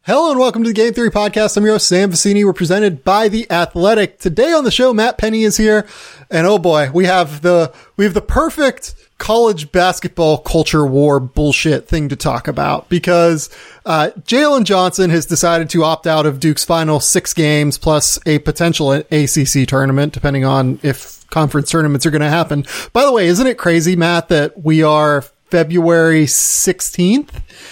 Hello and welcome to the Game Theory Podcast. I'm your host, Sam Vecini. We're presented by The Athletic. Today on the show, Matt Penny is here. And oh boy, we have the perfect college basketball culture war bullshit thing to talk about because Jalen Johnson has decided to opt out of Duke's final 6 games plus a potential ACC tournament, depending on if conference tournaments are going to happen. By the way, isn't it crazy, Matt, that we are February 16th?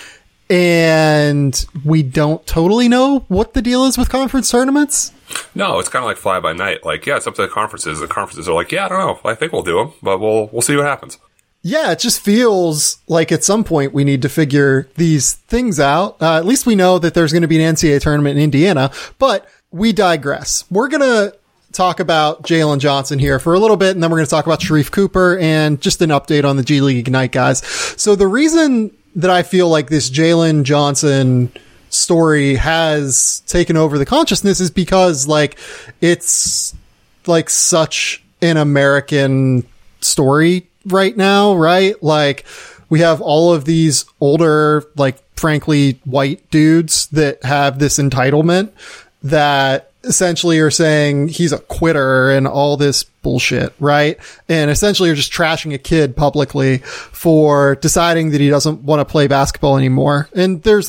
And we don't totally know what the deal is with conference tournaments? No, it's kind of like fly by night. Like, yeah, it's up to the conferences. The conferences are like, yeah, I don't know. I think we'll do them, but we'll see what happens. Yeah, it just feels like at some point we need to figure these things out. At least we know that there's going to be an NCAA tournament in Indiana, but we digress. We're going to talk about Jalen Johnson here for a little bit, and then we're going to talk about Sharife Cooper and just an update on the G League Ignite guys. So the reason that I feel like this Jalen Johnson story has taken over the consciousness is because, like, it's like such an American story right now, right? Like, we have all of these older, like, frankly, white dudes that have this entitlement that essentially are saying he's a quitter and all this bullshit, right? And essentially are just trashing a kid publicly for deciding that he doesn't want to play basketball anymore. And there's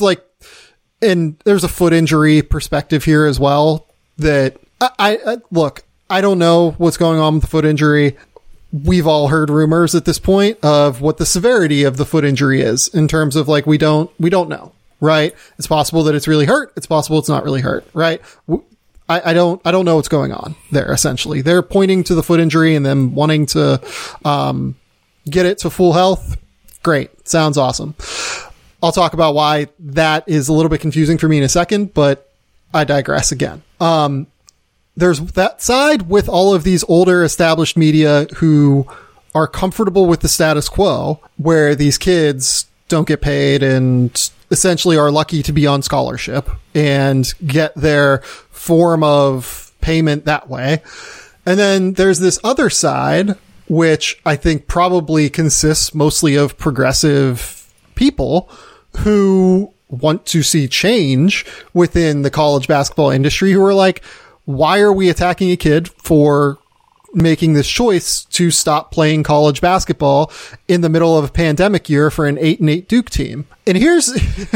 a foot injury perspective here as well that I look, I don't know what's going on with the foot injury. We've all heard rumors at this point of what the severity of the foot injury is in terms of, like, we don't know, right? It's possible that it's really hurt. It's possible it's not really hurt, right? I don't know what's going on there. Essentially, they're pointing to the foot injury and then wanting to, get it to full health. Great. Sounds awesome. I'll talk about why that is a little bit confusing for me in a second, but I digress again. There's that side with all of these older established media who are comfortable with the status quo where these kids don't get paid and essentially are lucky to be on scholarship and get their form of payment that way. And then there's this other side, which I think probably consists mostly of progressive people who want to see change within the college basketball industry, who are like, why are we attacking a kid for making this choice to stop playing college basketball in the middle of a pandemic year for an 8-8 Duke team? And here's,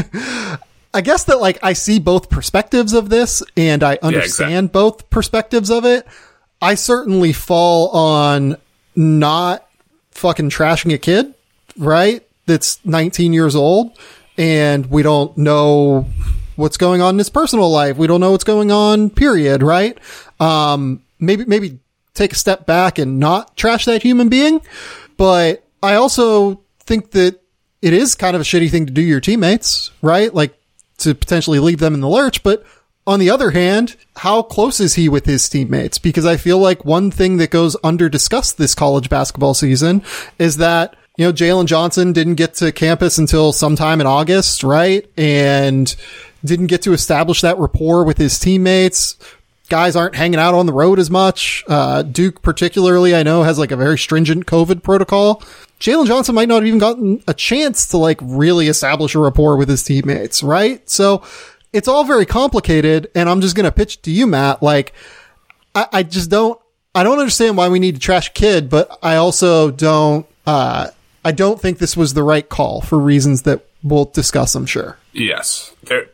I guess that, like, I see both perspectives of this and I understand both perspectives of it. I certainly fall on not fucking trashing a kid, right? That's 19 years old and we don't know what's going on in his personal life. We don't know what's going on, period, right? Maybe take a step back and not trash that human being. But I also think that it is kind of a shitty thing to do to your teammates, right? Like, to potentially leave them in the lurch. But on the other hand, how close is he with his teammates? Because I feel like one thing that goes under discussed this college basketball season is that, you know, Jalen Johnson didn't get to campus until sometime in August, right? And didn't get to establish that rapport with his teammates. Guys aren't hanging out on the road as much. Duke particularly, I know, has like a very stringent COVID protocol. Jalen Johnson might not have even gotten a chance to, like, really establish a rapport with his teammates, right? So it's all very complicated, and I'm just going to pitch to you, Matt. Like, I don't understand why we need to trash a kid, but I also don't think this was the right call for reasons that we'll discuss, I'm sure. Yes.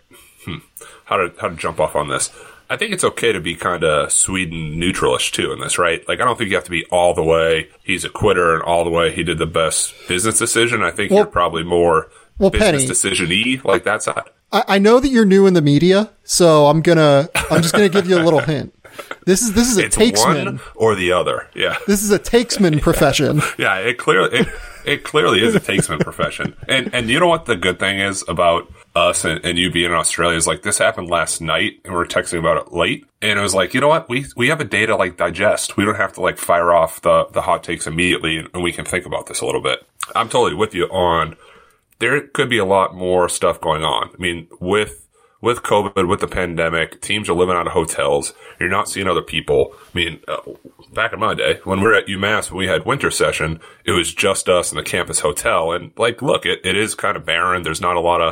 How to jump off on this? I think it's okay to be kind of Sweden neutralish too in this, right? Like, I don't think you have to be all the way he's a quitter and all the way he did the best business decision. I think you're probably more business Penny, decision-y, like that side. I know that you're new in the media, so I'm just gonna give you a little hint. This is a takesman. One or the other. Yeah. This is a takesman profession. Yeah, it clearly is a takesman profession. And you know what the good thing is about us and you being in Australia is, like, this happened last night and we were texting about it late. And it was like, you know what? We have a day to, like, digest. We don't have to, like, fire off the hot takes immediately, and we can think about this a little bit. I'm totally with you on there could be a lot more stuff going on. I mean, with COVID, with the pandemic, teams are living out of hotels. You're not seeing other people. I mean, back in my day, when we were at UMass, when we had winter session, it was just us in the campus hotel. And, like, look, it is kind of barren. There's not a lot of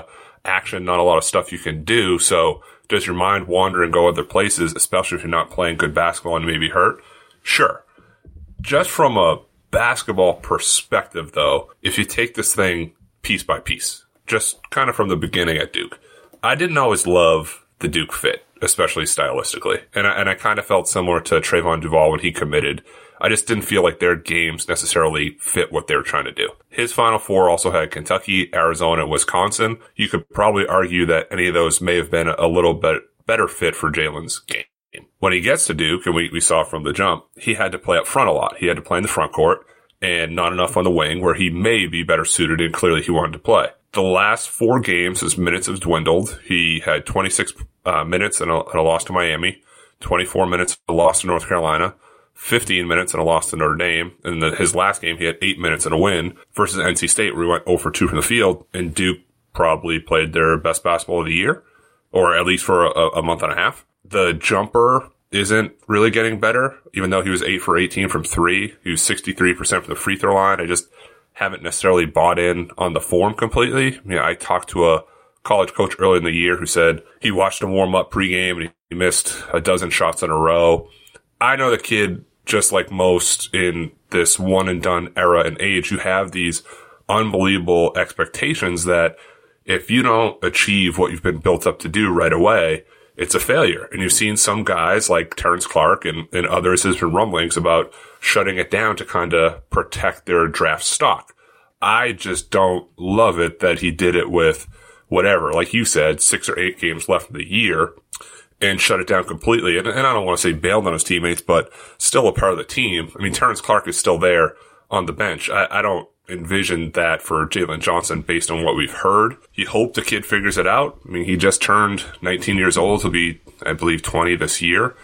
action, not a lot of stuff you can do. So does your mind wander and go other places, especially if you're not playing good basketball and maybe hurt? Sure. Just from a basketball perspective, though, if you take this thing piece by piece, just kind of from the beginning at Duke, I didn't always love the Duke fit, especially stylistically. And I kind of felt similar to Trayvon Duval when he committed. I just didn't feel like their games necessarily fit what they were trying to do. His Final Four also had Kentucky, Arizona, and Wisconsin. You could probably argue that any of those may have been a little bit better fit for Jalen's game. When he gets to Duke, and we saw from the jump, he had to play up front a lot. He had to play in the front court and not enough on the wing where he may be better suited, and clearly he wanted to play. The last 4 games, his minutes have dwindled. He had 26 minutes and a loss to Miami, 24 minutes, a loss to North Carolina, 15 minutes and a loss to Notre Dame. And his last game, he had 8 minutes and a win versus NC State, where he went 0 for 2 from the field. And Duke probably played their best basketball of the year, or at least for a month and a half. The jumper isn't really getting better, even though he was 8 for 18 from 3. He was 63% from the free throw line. I just haven't necessarily bought in on the form completely. I talked to a college coach early in the year who said he watched him warm up pregame and he missed a dozen shots in a row. I know the kid, just like most in this one and done era and age, you have these unbelievable expectations that if you don't achieve what you've been built up to do right away, it's a failure. And you've seen some guys like Terrence Clark and others, there's been rumblings about shutting it down to kind of protect their draft stock. I just don't love it that he did it with whatever, like you said, 6 or 8 games left in the year and shut it down completely. And I don't want to say bailed on his teammates, but still a part of the team. I mean, Terrence Clark is still there on the bench. I don't envision that for Jalen Johnson based on what we've heard. You hope the kid figures it out. I mean, he just turned 19 years old. He'll be, I believe, 20 this year.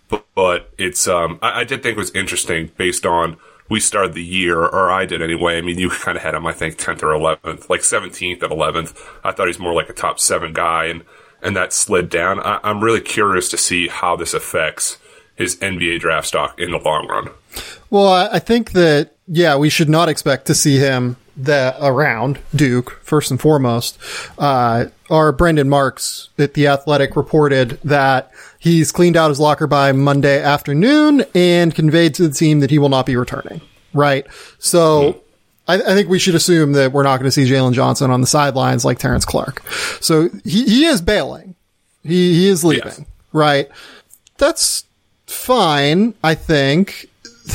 But it's, I did think it was interesting based on we started the year, or I did anyway. I mean, you kind of had him, I think, 10th or 11th, like 17th and 11th. I thought he's more like a top 7 guy, and that slid down. I'm really curious to see how this affects his NBA draft stock in the long run. Well, I think that, yeah, we should not expect to see him around Duke, first and foremost. Our Brendan Marks at The Athletic reported that he's cleaned out his locker by Monday afternoon and conveyed to the team that he will not be returning. Right? So I think we should assume that we're not going to see Jalen Johnson on the sidelines like Terrence Clark. So he is bailing. He is leaving. Yes. Right? That's fine, I think.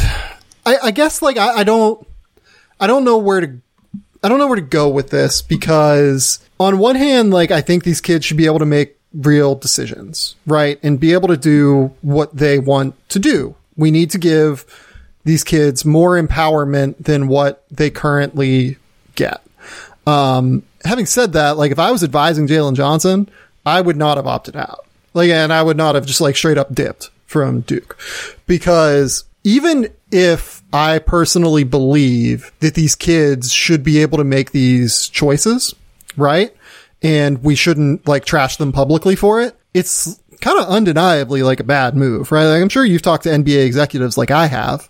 I guess, like, I don't know where to go with this, because on one hand, like, I think these kids should be able to make real decisions, right? And be able to do what they want to do. We need to give these kids more empowerment than what they currently get. Having said that, like, if I was advising Jalen Johnson, I would not have opted out. Like, and I would not have just, like, straight up dipped from Duke, because even if I personally believe that these kids should be able to make these choices, right? And we shouldn't, like, trash them publicly for it. It's kind of undeniably, like, a bad move, right? Like, I'm sure you've talked to NBA executives like I have.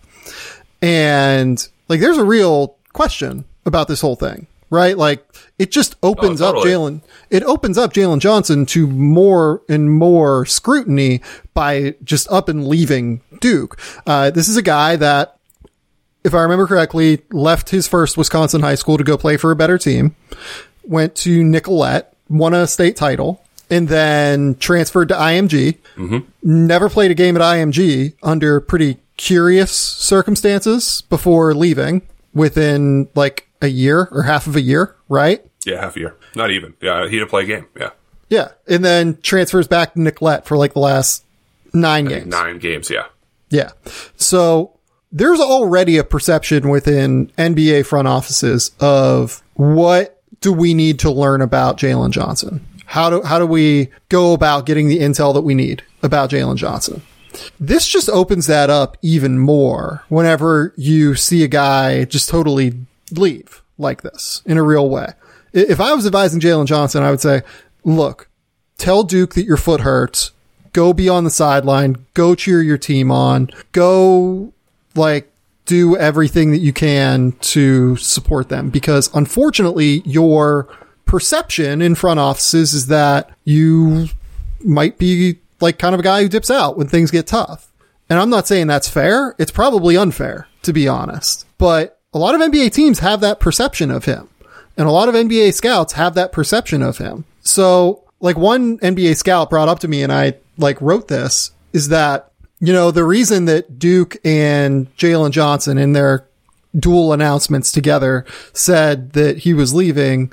And, like, there's a real question about this whole thing, right? Like, it just opens up Jalen Johnson to more and more scrutiny by just up and leaving Duke. This is a guy that, if I remember correctly, left his first Wisconsin high school to go play for a better team, went to Nicollet, won a state title, and then transferred to IMG. Mm-hmm. Never played a game at IMG under pretty curious circumstances before leaving within, like, a year or half of a year, right? Yeah, half a year. Not even. Yeah, he didn't play a game. Yeah. Yeah. And then transfers back to Nicollet for, like, the last 9 games. 9 games, yeah. Yeah. So there's already a perception within NBA front offices of what do we need to learn about Jalen Johnson? How do we go about getting the intel that we need about Jalen Johnson? This just opens that up even more whenever you see a guy just totally leave like this in a real way. If I was advising Jalen Johnson, I would say, look, tell Duke that your foot hurts. Go be on the sideline. Go cheer your team on. Go, like, do everything that you can to support them, because unfortunately your perception in front offices is that you might be like kind of a guy who dips out when things get tough. And I'm not saying that's fair. It's probably unfair, to be honest. But a lot of NBA teams have that perception of him. And a lot of NBA scouts have that perception of him. So like one NBA scout brought up to me, and I like wrote this, is that, you know, the reason that Duke and Jalen Johnson in their dual announcements together said that he was leaving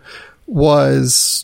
was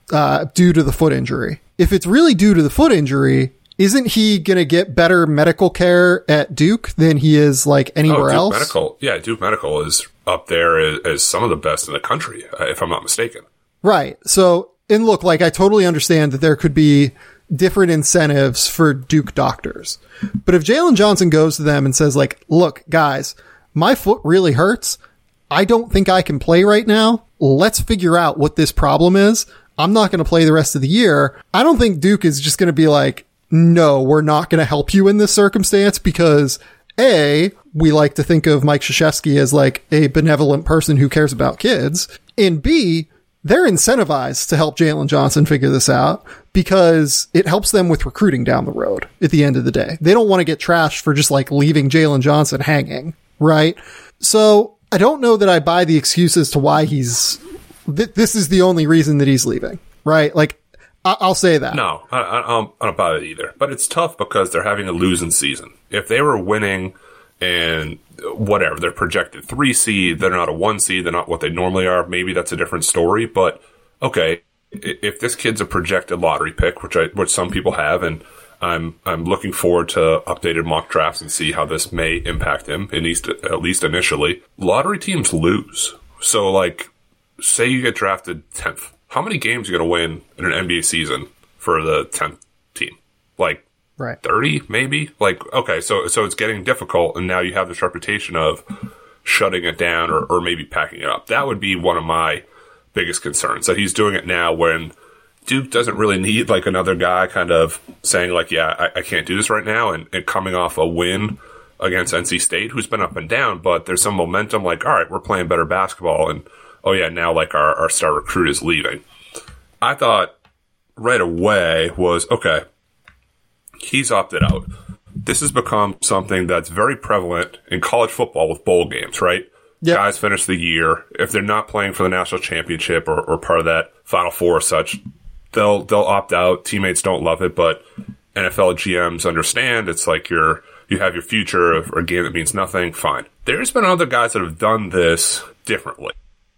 due to the foot injury. If it's really due to the foot injury, isn't he going to get better medical care at Duke than he is like anywhere else? Duke Medical is up there as some of the best in the country, if I'm not mistaken. Right. So, and look, like I totally understand that there could be different incentives for Duke doctors. But if Jalen Johnson goes to them and says like, look, guys, my foot really hurts. I don't think I can play right now. Let's figure out what this problem is. I'm not going to play the rest of the year. I don't think Duke is just going to be like, no, we're not going to help you in this circumstance because A, we like to think of Mike Krzyzewski as like a benevolent person who cares about kids. And B, they're incentivized to help Jalen Johnson figure this out because it helps them with recruiting down the road at the end of the day. They don't want to get trashed for just like leaving Jalen Johnson hanging, right? So I don't know that I buy the excuses to why he's, this is the only reason that he's leaving, right? Like, I'll say that. No, I don't buy it either. But it's tough because they're having a losing season. If they were winning and whatever, they're projected 3 seed, they're not a 1 seed, they're not what they normally are, maybe that's a different story. But, okay, if this kid's a projected lottery pick, which some people have, and I'm looking forward to updated mock drafts and see how this may impact him, at least initially. Lottery teams lose. So, like, say you get drafted 10th. How many games are you going to win in an NBA season for the 10th team? Like, right. 30, maybe? Like, okay, so it's getting difficult, and now you have this reputation of shutting it down or maybe packing it up. That would be one of my biggest concerns, that he's doing it now when Duke doesn't really need, like, another guy kind of saying, like, yeah, I can't do this right now, and coming off a win against NC State, who's been up and down, but there's some momentum, like, all right, we're playing better basketball, and oh yeah, now like our star recruit is leaving. I thought right away was, okay, he's opted out. This has become something that's very prevalent in college football with bowl games, right? Yep. Guys finish the year. If they're not playing for the national championship or part of that Final Four or such, they'll opt out. Teammates don't love it, but NFL GMs understand. It's like you have your future of a game that means nothing. Fine. There's been other guys that have done this differently.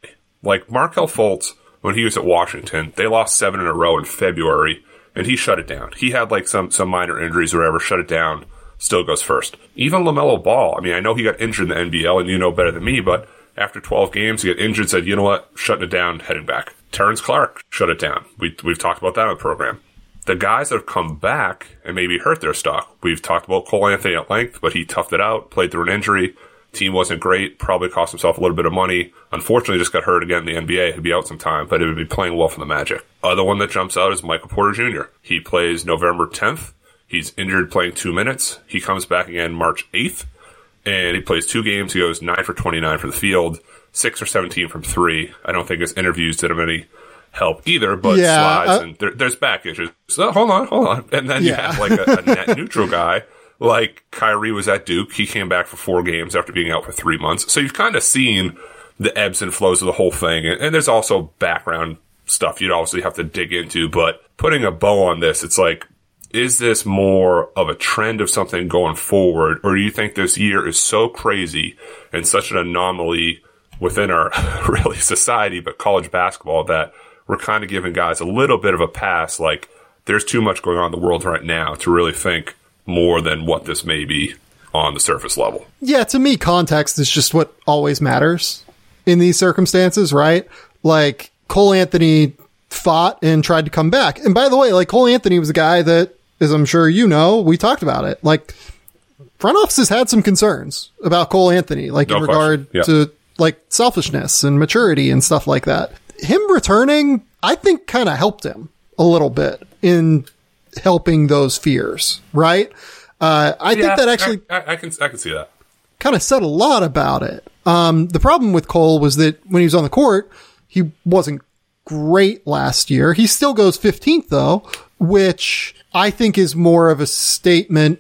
Like Markelle Fultz, when he was at Washington, they lost 7 in a row in February, and he shut it down. He had like some minor injuries or whatever, shut it down, still goes first. Even LaMelo Ball, I mean, I know he got injured in the NBL, and you know better than me, but after 12 games, he got injured, said, you know what, shutting it down, heading back. Terrence Clark shut it down. We've talked about that on the program. The guys that have come back and maybe hurt their stock, we've talked about Cole Anthony at length, but he toughed it out, played through an injury. Team wasn't great, probably cost himself a little bit of money. Unfortunately, just got hurt again in the NBA. He'd be out sometime, but he would be playing well for the Magic. Other one that jumps out is Michael Porter Jr. He plays November 10th. He's injured playing 2 minutes. He comes back again March 8th, and he plays 2 games. He goes 9 for 29 from the field, 6 for 17 from 3. I don't think his interviews did him any help either, but slides, and there's back issues. So hold on. And then you have like a net neutral guy. Like Kyrie was at Duke. He came back for 4 games after being out for 3 months. So you've kind of seen the ebbs and flows of the whole thing. And there's also background stuff you'd obviously have to dig into. But putting a bow on this, it's like, is this more of a trend of something going forward? Or do you think this year is so crazy and such an anomaly within our really society, but college basketball, that we're kind of giving guys a little bit of a pass? Like, there's too much going on in the world right now to really think more than what this may be on the surface level. Yeah, to me, context is just what always matters in these circumstances, right? Like, Cole Anthony fought and tried to come back. And by the way, like, Cole Anthony was a guy that, as I'm sure you know, we talked about it. Like, front offices had some concerns about Cole Anthony, like, in regard to, like, selfishness and maturity and stuff like that. Him returning, I think, kind of helped him a little bit in helping those fears, right? I think that actually I can see that. Kind of said a lot about it. The problem with Cole was that when he was on the court, he wasn't great last year. He still goes 15th though, which I think is more of a statement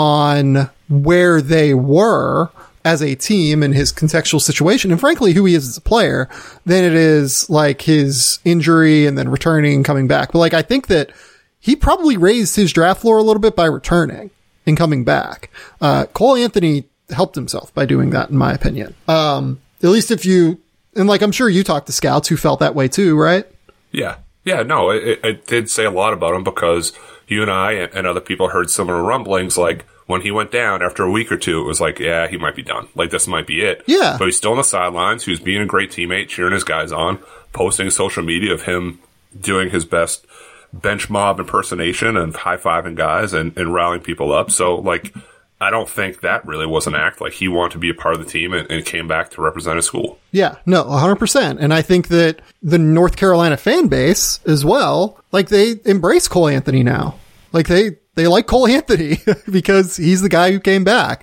on where they were as a team and his contextual situation, and frankly, who he is as a player, than it is like his injury and then returning and coming back. But like, I think that he probably raised his draft floor a little bit by returning and coming back. Cole Anthony helped himself by doing that, in my opinion. At least if you, and like, I'm sure you talked to scouts who felt that way too, right? Yeah. Yeah, no, it did say a lot about him because you and I and other people heard similar rumblings. Like when he went down after a week or two, it was like, yeah, he might be done. Like this might be it. Yeah. But he's still on the sidelines. He was being a great teammate, cheering his guys on, posting social media of him doing his best bench mob impersonation and high-fiving guys and rallying people up. So like, I don't think that really was an act. Like he wanted to be a part of the team and came back to represent his school. Yeah, no, 100%. And I think that the North Carolina fan base as well, like they embrace Cole Anthony now. Like they like Cole Anthony because he's the guy who came back.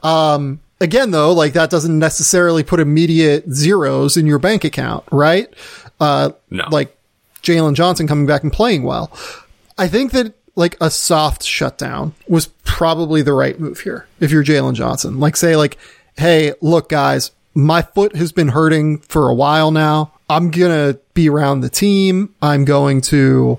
Again, though, like that doesn't necessarily put immediate zeros in your bank account, right? No. Like Jalen Johnson coming back and playing well. I think that like a soft shutdown was probably the right move here. If you're Jalen Johnson, like say like, hey, look guys, my foot has been hurting for a while now. I'm going to be around the team. I'm going to,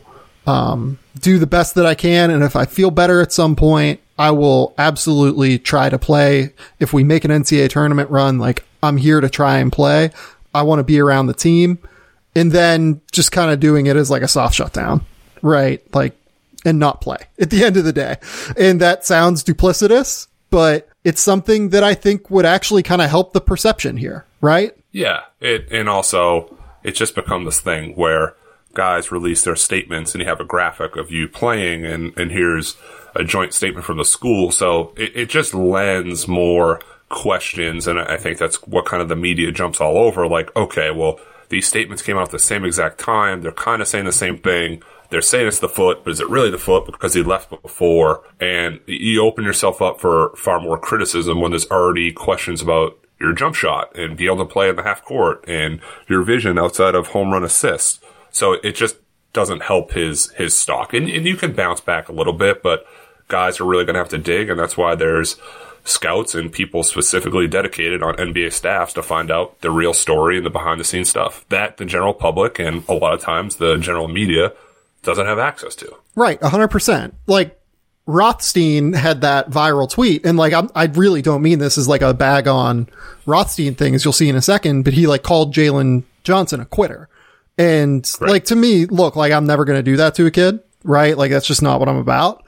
do the best that I can. And if I feel better at some point, I will absolutely try to play. If we make an NCAA tournament run, like I'm here to try and play. I want to be around the team. And then just kind of doing it as like a soft shutdown, right? Like, and not play at the end of the day. And that sounds duplicitous, but it's something that I think would actually kind of help the perception here, right? Yeah. And also it's just become this thing where guys release their statements and you have a graphic of you playing and here's a joint statement from the school. So it just lends more questions. And I think that's what kind of the media jumps all over. Like, okay, well, these statements came out at the same exact time. They're kind of saying the same thing. They're saying it's the foot, but is it really the foot because he left before? And you open yourself up for far more criticism when there's already questions about your jump shot and be able to play in the half court and your vision outside of home run assists. So it just doesn't help his stock. And you can bounce back a little bit, but guys are really going to have to dig. And that's why there's scouts and people specifically dedicated on NBA staffs to find out the real story and the behind the scenes stuff that the general public and a lot of times the general media doesn't have access to. Right. 100%. Like Rothstein had that viral tweet and like, I really don't mean this as like a bag on Rothstein thing as you'll see in a second, but he like called Jalen Johnson a quitter. And like, to me, look, like I'm never going to do that to a kid, right? Like that's just not what I'm about.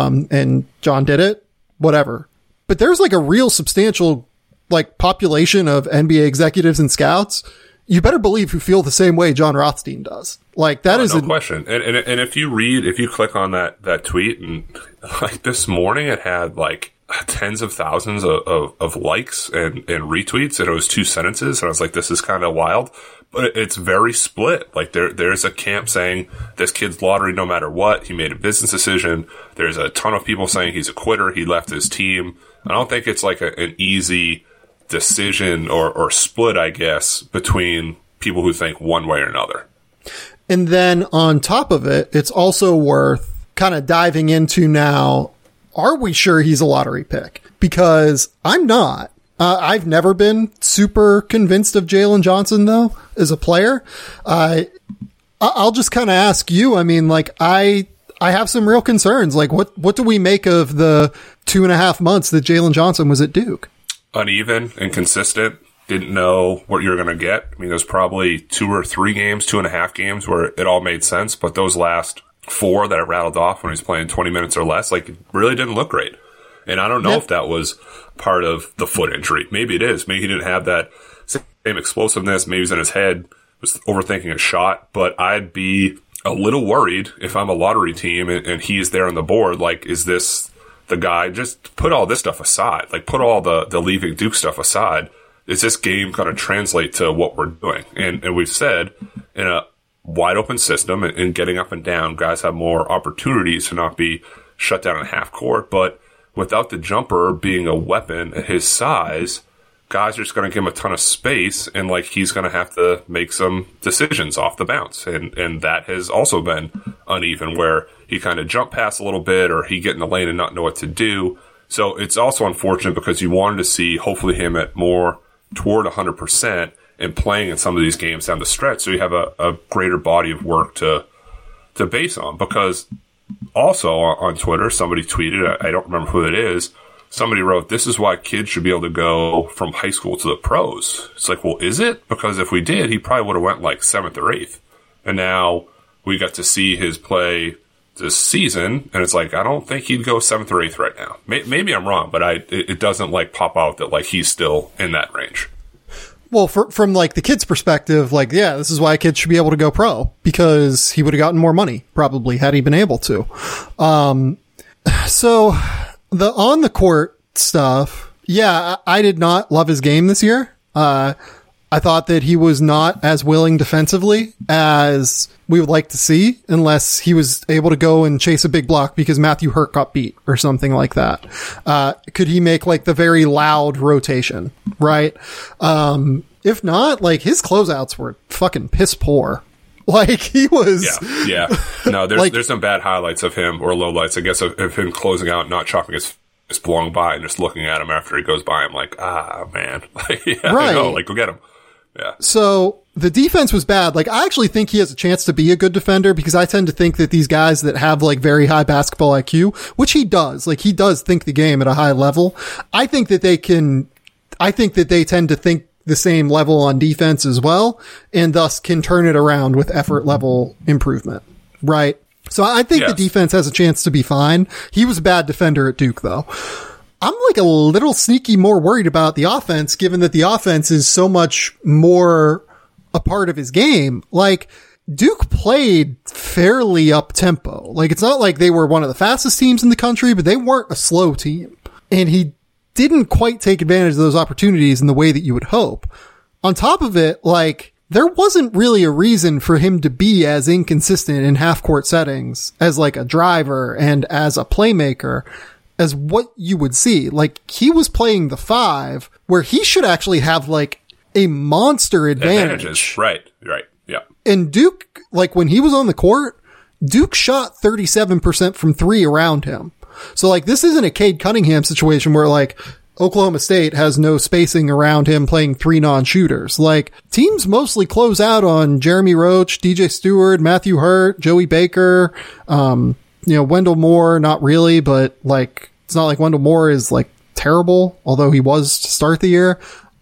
And John did it, whatever. But there's like a real substantial like population of NBA executives and scouts. You better believe who feel the same way John Rothstein does. Like that is no question. And if you click on that tweet and like this morning, it had like tens of thousands of likes and retweets. And it was 2 sentences. And I was like, this is kind of wild, but it's very split. Like there's a camp saying this kid's lottery, no matter what, he made a business decision. There's a ton of people saying he's a quitter. He left his team. I don't think it's like an easy decision or split, I guess, between people who think one way or another. And then on top of it, it's also worth kind of diving into now. Are we sure he's a lottery pick? Because I'm not. I've never been super convinced of Jalen Johnson, though, as a player. I'll just kind of ask you. I mean, like, I have some real concerns. Like, what do we make of the 2.5 months that Jalen Johnson was at Duke? Uneven, inconsistent. Didn't know what you were going to get. I mean, there's probably 2 or 3 games, 2.5 games where it all made sense. But those last 4 that I rattled off when he was playing 20 minutes or less, like, it really didn't look great. And I don't know if that was part of the foot injury. Maybe it is. Maybe he didn't have that same explosiveness. Maybe it was in his head, was overthinking a shot. But I'd be a little worried if I'm a lottery team and he's there on the board. Like, is this the guy? Just put all this stuff aside. Like, put all the leaving Duke stuff aside. Is this game going to translate to what we're doing? And we've said in a wide open system and getting up and down, guys have more opportunities to not be shut down in half court. But without the jumper being a weapon at his size, guys are just going to give him a ton of space, and like he's going to have to make some decisions off the bounce, and that has also been uneven, where he kind of jump pass a little bit, or he get in the lane and not know what to do. So it's also unfortunate because you wanted to see hopefully him at more toward 100% and playing in some of these games down the stretch, so you have a greater body of work to base on. Because also on Twitter, somebody tweeted, I don't remember who it is, somebody wrote, "This is why kids should be able to go from high school to the pros." It's like, well, is it? Because if we did, he probably would have went like 7th or 8th. And now we got to see his play this season, and it's like, I don't think he'd go 7th or 8th right now. Maybe I'm wrong, but it doesn't like pop out that like he's still in that range. Well, from like the kid's perspective, like, yeah, this is why kids should be able to go pro, because he would have gotten more money probably had he been able to. So the on the court stuff, yeah, I did not love his game this year. I thought that he was not as willing defensively as we would like to see, unless he was able to go and chase a big block because Matthew Hurt got beat or something like that. Could he make like the very loud rotation, right? If not, like his closeouts were fucking piss poor. Like he was. Yeah. No, there's some bad highlights of him, or lowlights, I guess, of him closing out, not chopping his blowing by and just looking at him after he goes by. I'm like, man. Yeah, right. I know, like, go get him. Yeah. So the defense was bad. Like, I actually think he has a chance to be a good defender, because I tend to think that these guys that have like very high basketball IQ, which he does, like he does think the game at a high level. I think that they tend to think the same level on defense as well, and thus can turn it around with effort level improvement. Right. So I think the defense has a chance to be fine. He was a bad defender at Duke though. I'm like a little sneaky more worried about the offense, given that the offense is so much more a part of his game. Like, Duke played fairly up tempo. Like, it's not like they were one of the fastest teams in the country, but they weren't a slow team. And he didn't quite take advantage of those opportunities in the way that you would hope. On top of it, like, there wasn't really a reason for him to be as inconsistent in half-court settings as like a driver and as a playmaker as what you would see. Like, he was playing the 5, where he should actually have like a monster advantage. Right. Yeah. And Duke, like when he was on the court, Duke shot 37% from 3 around him. So like, this isn't a Cade Cunningham situation where like Oklahoma State has no spacing around him playing 3 non-shooters. Like, teams mostly close out on Jeremy Roach, DJ Stewart, Matthew Hurt, Joey Baker, Wendell Moore, not really, but like, it's not like Wendell Moore is like terrible, although he was to start the year.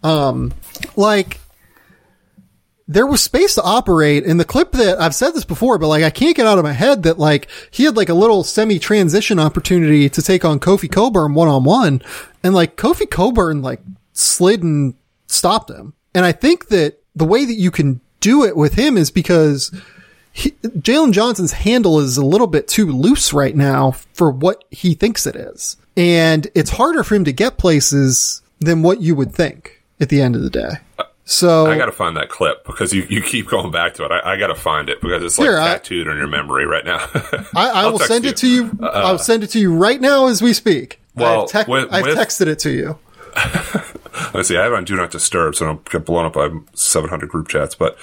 Like, there was space to operate in the clip that I've said this before, but like, I can't get out of my head that like, he had like a little semi-transition opportunity to take on Kofi Cockburn one-on-one, and like Kofi Cockburn like slid and stopped him. And I think that the way that you can do it with him is because Jalen Johnson's handle is a little bit too loose right now for what he thinks it is. And it's harder for him to get places than what you would think at the end of the day. So I got to find that clip, because you keep going back to it. I got to find it, because it's like tattooed on your memory right now. I will send it to you. I'll send it to you right now as we speak. Well, I've texted it to you. Let's see. I have it on Do Not Disturb, so I don't get blown up by 700 group chats. But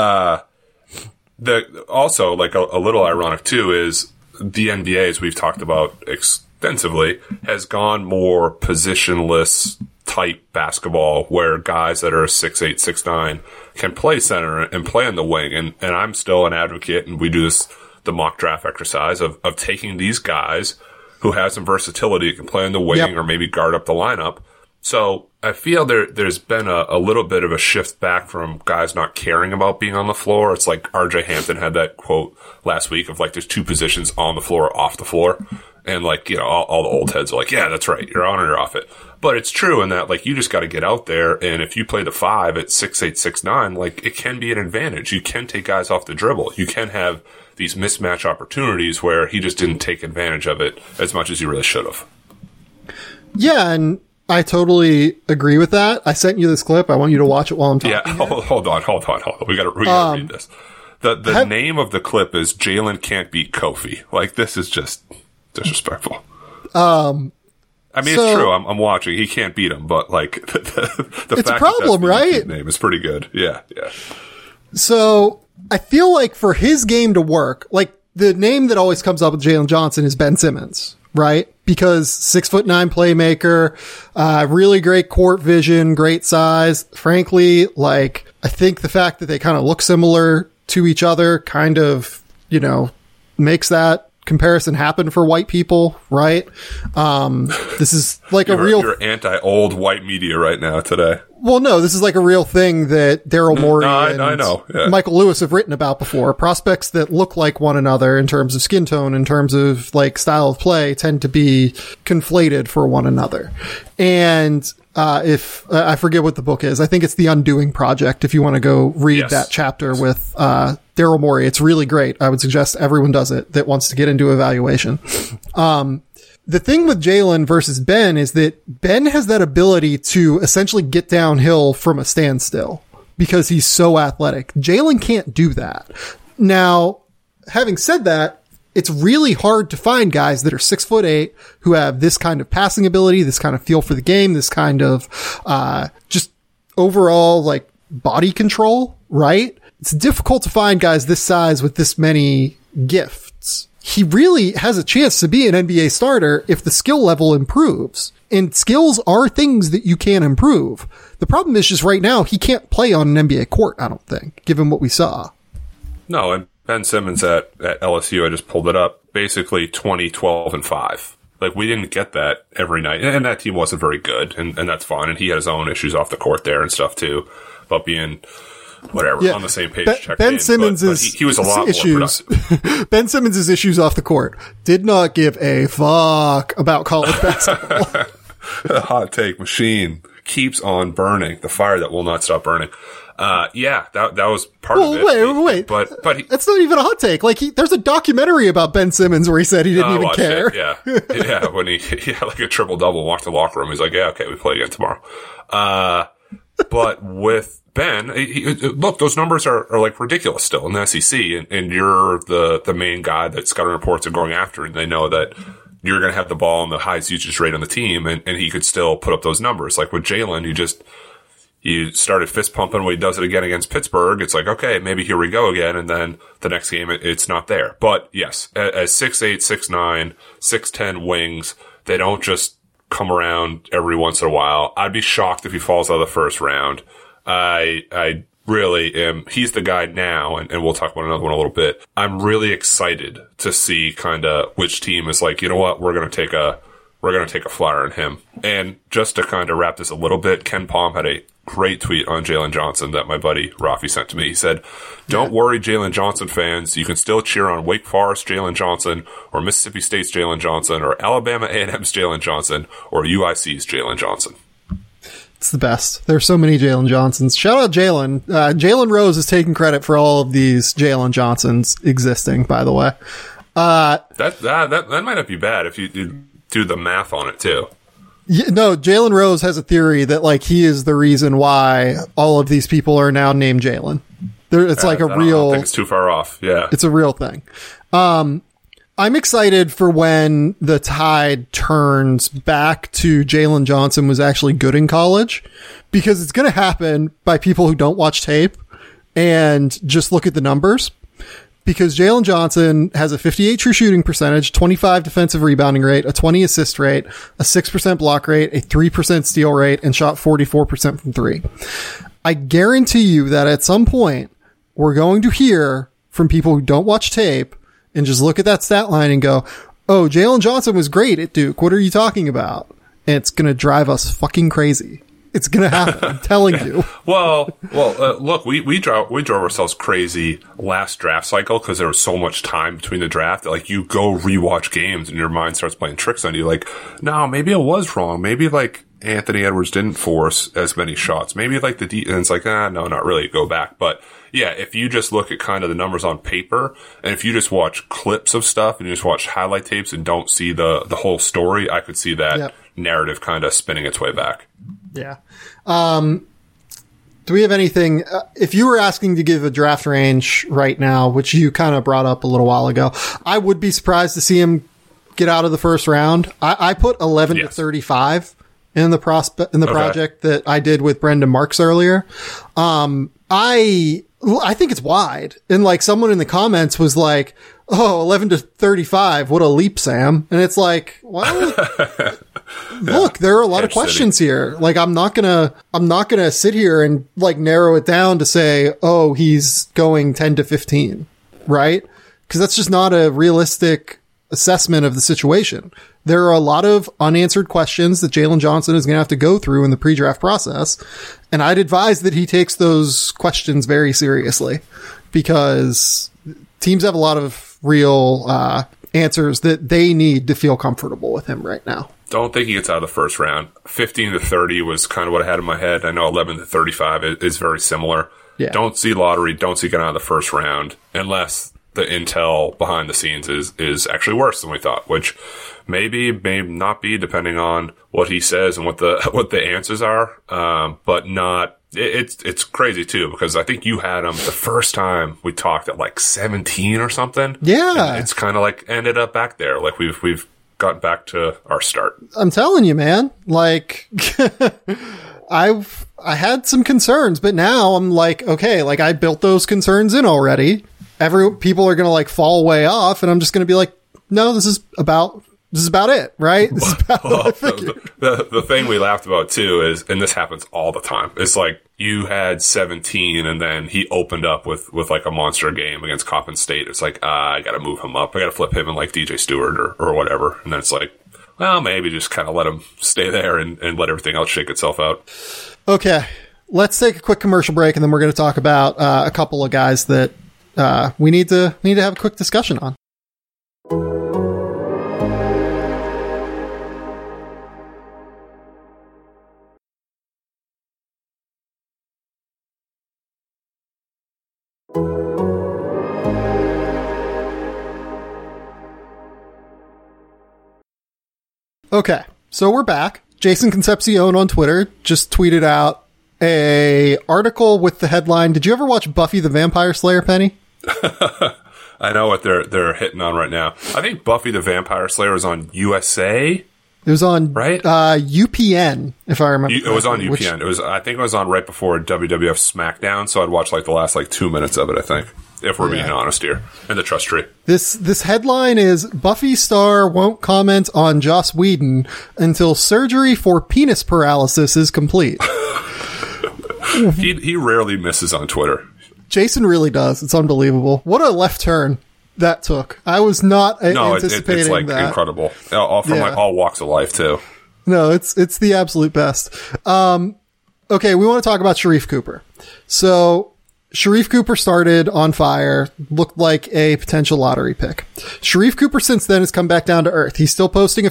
also, like a little ironic too, is the NBA, as we've talked about extensively, has gone more positionless type basketball, where guys that are 6'8", 6'9" can play center and play in the wing. And I'm still an advocate, and we do the mock draft exercise of taking these guys who have some versatility, can play in the wing or maybe guard up the lineup. So I feel there's been a little bit of a shift back from guys not caring about being on the floor. It's like RJ Hampton had that quote last week of like, there's 2 positions on the floor, off the floor. And like, all the old heads are like, yeah, that's right. You're on or you're off it. But it's true in that, like, you just got to get out there. And if you play the 5 at 6'8", 6'9", like, it can be an advantage. You can take guys off the dribble. You can have these mismatch opportunities where he just didn't take advantage of it as much as he really should have. Yeah. And I totally agree with that. I sent you this clip. I want you to watch it while I'm talking. Yeah. Hold on. We got to read this. The name of the clip is Jalen Can't Beat Kofi. Like, this is just disrespectful. I mean, it's true. I'm watching. He can't beat him, but like the it's fact a problem, that right? Name is pretty good. Yeah. So I feel like for his game to work, like the name that always comes up with Jalen Johnson is Ben Simmons, right? Because 6'9" playmaker, really great court vision, great size. Frankly, like I think the fact that they kind of look similar to each other kind of, makes that comparison happen for white people, right? This is like you're anti-old white media right now today. Well, no, this is like a real thing that Daryl Morey and I know. Yeah. Michael Lewis have written about before. Prospects that look like one another in terms of skin tone, in terms of like style of play, tend to be conflated for one another. And if I forget what the book is, I think it's The Undoing Project. If you want to go read that chapter with Daryl Morey, it's really great. I would suggest everyone does it that wants to get into evaluation. The thing with Jalen versus Ben is that Ben has that ability to essentially get downhill from a standstill because he's so athletic. Jalen can't do that. Now, having said that, it's really hard to find guys that are 6'8" who have this kind of passing ability, this kind of feel for the game, this kind of just overall like body control, right? It's difficult to find guys this size with this many gifts. He really has a chance to be an NBA starter if the skill level improves. And skills are things that you can improve. The problem is just right now, he can't play on an NBA court, I don't think, given what we saw. No, and Ben Simmons at LSU, I just pulled it up, basically 20, 12, and 5. Like, we didn't get that every night. And that team wasn't very good, and that's fine. And he had his own issues off the court there and stuff, too, about being on the same page. Ben Simmons' he was a lot more productive. Ben Simmons' issues off the court did not give a fuck about college basketball. The hot take machine keeps on burning. The fire that will not stop burning. That was part of it. Wait. But that's not even a hot take. Like there's a documentary about Ben Simmons where he said he didn't even care. When he had like a triple double, walked to the locker room. He's like, yeah, okay, we play again tomorrow. But with Ben, look, those numbers are like ridiculous still in the SEC, and you're the main guy that scouting reports are going after, and they know that you're going to have the ball and the highest usage rate on the team, and he could still put up those numbers. Like with Jalen, you started fist pumping when he does it again against Pittsburgh. It's like, okay, maybe here we go again, and then the next game it's not there. But yes, as 6'8", 6'9", 6'10" wings, they don't just come around every once in a while. I'd be shocked if he falls out of the first round. I really am. He's the guy now, and we'll talk about another one a little bit. I'm really excited to see kind of which team is like, you know what, we're going to take a flyer on him. And just to kind of wrap this a little bit, Ken Palm had a great tweet on Jalen Johnson that my buddy Rafi sent to me. He said, don't worry, Jalen Johnson fans. You can still cheer on Wake Forest Jalen Johnson, or Mississippi State's Jalen Johnson, or Alabama A&M's Jalen Johnson, or UIC's Jalen Johnson. It's the best. There's so many Jalen Johnsons. Shout out Jalen. Jalen Rose is taking credit for all of these Jalen Johnsons existing, by the way. That might not be bad if you do the math on it too. Yeah, no, Jalen Rose has a theory that like he is the reason why all of these people are now named Jalen. It's like a real. I think it's too far off. Yeah, it's a real thing. I'm excited for when the tide turns back to Jalen Johnson was actually good in college, because it's going to happen by people who don't watch tape and just look at the numbers. Because Jalen Johnson has a 58 true shooting percentage, 25 defensive rebounding rate, a 20 assist rate, a 6% block rate, a 3% steal rate, and shot 44% from three. I guarantee you that at some point we're going to hear from people who don't watch tape and just look at that stat line and go, oh, Jalen Johnson was great at Duke. What are you talking about? And it's going to drive us fucking crazy. It's going to happen. I'm telling you. Well, look, we drove ourselves crazy last draft cycle because there was so much time between the draft that, like, you go rewatch games and your mind starts playing tricks on you. Like, no, maybe I was wrong. Maybe, like, Anthony Edwards didn't force as many shots. Maybe, like, and it's like, no, not really. Go back. But yeah, if you just look at kind of the numbers on paper, and if you just watch clips of stuff and you just watch highlight tapes and don't see the whole story, I could see that narrative kind of spinning its way back. Yeah. Do we have anything, if you were asking to give a draft range right now, which you kind of brought up a little while ago, I would be surprised to see him get out of the first round. I put 11 to 35 in the project that I did with Brendan Marks earlier. I think it's wide. And like someone in the comments was like, oh, 11 to 35. What a leap, Sam. And it's like, well, look, there are a lot of questions here. Like, I'm not gonna sit here and like narrow it down to say, oh, he's going 10 to 15, right? Because that's just not a realistic assessment of the situation. There are a lot of unanswered questions that Jalen Johnson is going to have to go through in the pre-draft process. And I'd advise that he takes those questions very seriously, because teams have a lot of real answers that they need to feel comfortable with him right now. Don't think he gets out of the first round. 15 to 30 was kind of what I had in my head. I know 11 to 35 is very similar. Yeah. Don't see lottery. Don't see getting out of the first round unless the intel behind the scenes is actually worse than we thought, which may not be, depending on what he says and what the answers are. But not, it's crazy too, because I think you had him the first time we talked at like 17 or something. Yeah. And it's kind of like ended up back there. Like we've gotten back to our start. I'm telling you, man, like I had some concerns, but now I'm like, okay, like I built those concerns in already. People are going to like fall way off, and I'm just going to be like, no, this is about it, right? This is about what I figured. The thing we laughed about too is, and this happens all the time, it's like you had 17 and then he opened up with like a monster game against Coppin State. It's like, I got to move him up. I got to flip him in like DJ Stewart or whatever. And then it's like, well, maybe just kind of let him stay there and let everything else shake itself out. Okay. Let's take a quick commercial break, and then we're going to talk about a couple of guys that we need to have a quick discussion on. Okay, so we're back. Jason Concepcion on Twitter just tweeted out a article with the headline, "Did you ever watch Buffy the Vampire Slayer, Penny?" I know what they're hitting on right now. I think Buffy the Vampire Slayer was on USA. It was on right UPN, if I remember. It was on UPN. I think it was on right before WWF SmackDown, so I'd watch like the last like 2 minutes of it, I think, if we're being honest here. In the trust tree. This headline is, Buffy star won't comment on Joss Whedon until surgery for penis paralysis is complete. He rarely misses on Twitter. Jason really does. It's unbelievable. What a left turn that took. I was not anticipating it's like that. Incredible. From like all walks of life too. No, it's the absolute best. Okay, we want to talk about Sharif Cooper. So Sharif Cooper started on fire, looked like a potential lottery pick. Sharif Cooper since then has come back down to earth. He's still posting a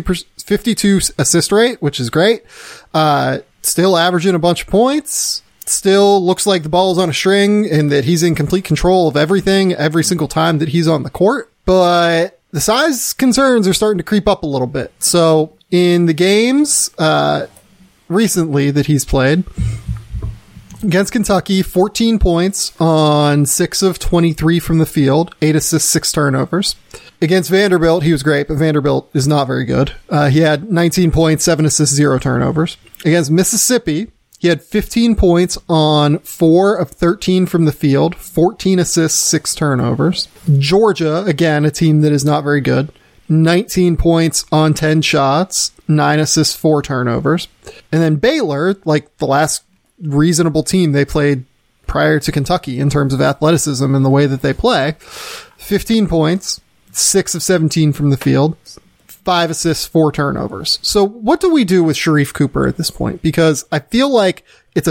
52 assist rate, which is great. Still averaging a bunch of points. Still looks like the ball is on a string and that he's in complete control of everything every single time that he's on the court. But the size concerns are starting to creep up a little bit. So in the games recently that he's played, against Kentucky, 14 points on 6 of 23 from the field, 8 assists, 6 turnovers. Against Vanderbilt, he was great, but Vanderbilt is not very good. He had 19 points, 7 assists, 0 turnovers. Against Mississippi, he had 15 points on 4 of 13 from the field, 14 assists, 6 turnovers. Georgia, again, a team that is not very good, 19 points on 10 shots, 9 assists, 4 turnovers. And then Baylor, like the last reasonable team they played prior to Kentucky in terms of athleticism and the way that they play, 15 points, 6 of 17 from the field, 5 assists, 4 turnovers. So what do we do with Sharif Cooper at this point? Because I feel like it's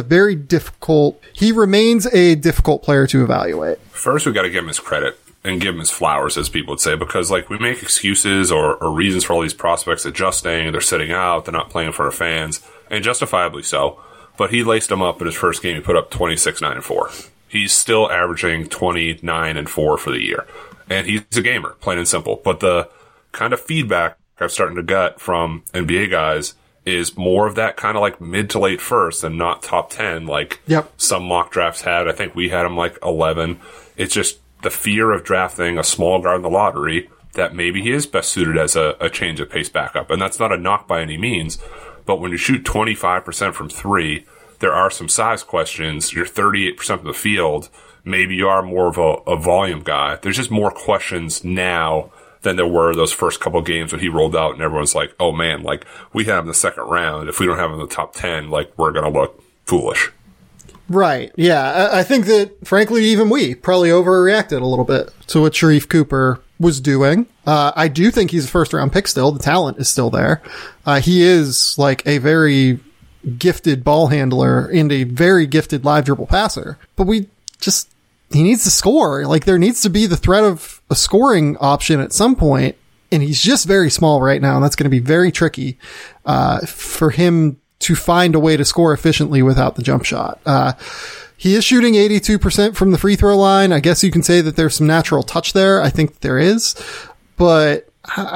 he remains a difficult player to evaluate. First, we got to give him his credit and give him his flowers, as people would say, because like we make excuses or reasons for all these prospects adjusting, they're sitting out, they're not playing for our fans, and justifiably so. But he laced them up in his first game. He put up 26, 9, and 4. He's still averaging 29 and 4 for the year. And he's a gamer, plain and simple. But the kind of feedback I'm starting to get from NBA guys is more of that kind of like mid to late first and not top 10 like some mock drafts had. I think we had him like 11. It's just the fear of drafting a small guard in the lottery that maybe he is best suited as a change of pace backup. And that's not a knock by any means. But when you shoot 25% from three, there are some size questions. You're 38% of the field. Maybe you are more of a volume guy. There's just more questions now than there were those first couple games when he rolled out and everyone's like, oh man, like we have him in the second round. If we don't have him in the top 10, like we're going to look foolish. Right. Yeah. I think that, frankly, even we probably overreacted a little bit to what Sharife Cooper was doing. I do think he's a first-round pick still. The talent is still there. He is like a very gifted ball handler and a very gifted live dribble passer. But he needs to score. Like, there needs to be the threat of a scoring option at some point, and he's just very small right now, and that's going to be very tricky for him to find a way to score efficiently without the jump shot. He is shooting 82% from the free throw line. I guess you can say that there's some natural touch there. I think there is, but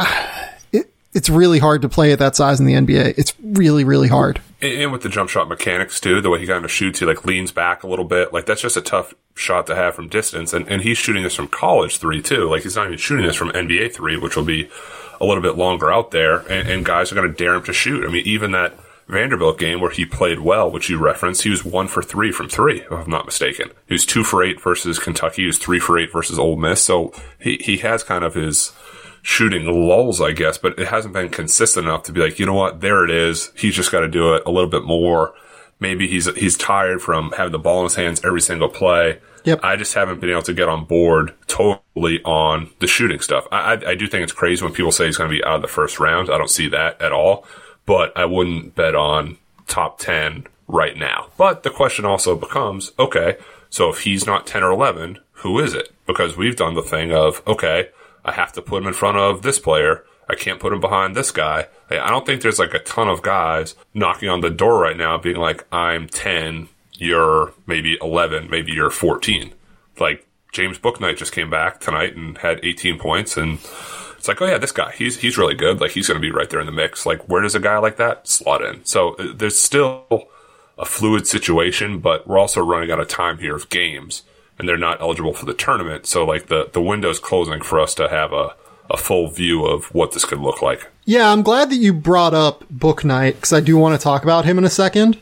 it's really hard to play at that size in the NBA. It's really, really hard. And with the jump shot mechanics too, the way he kind of shoots, he like leans back a little bit. Like that's just a tough shot to have from distance. And he's shooting this from college three too. Like he's not even shooting this from NBA three, which will be a little bit longer out there. And guys are going to dare him to shoot. I mean, even that Vanderbilt game where he played well, which you referenced, he was 1 for 3 from three, if I'm not mistaken. He was 2 for 8 versus Kentucky. He was 3 for 8 versus Ole Miss. So he has kind of his shooting lulls, I guess, but it hasn't been consistent enough to be like, you know what, there it is. He's just got to do it a little bit more. Maybe he's tired from having the ball in his hands every single play. Yep. I just haven't been able to get on board totally on the shooting stuff. I do think it's crazy when people say he's going to be out of the first round. I don't see that at all. But I wouldn't bet on top 10 right now. But the question also becomes, okay, so if he's not 10 or 11, who is it? Because we've done the thing of, okay, I have to put him in front of this player. I can't put him behind this guy. I don't think there's like a ton of guys knocking on the door right now being like, I'm 10, you're maybe 11, maybe you're 14. Like James Bouknight just came back tonight and had 18 points and it's like, oh yeah, this guy, he's really good. Like he's going to be right there in the mix. Like where does a guy like that slot in? So there's still a fluid situation, but we're also running out of time here of games and they're not eligible for the tournament. So like the window's closing for us to have a full view of what this could look like. Yeah. I'm glad that you brought up Bouknight because I do want to talk about him in a second.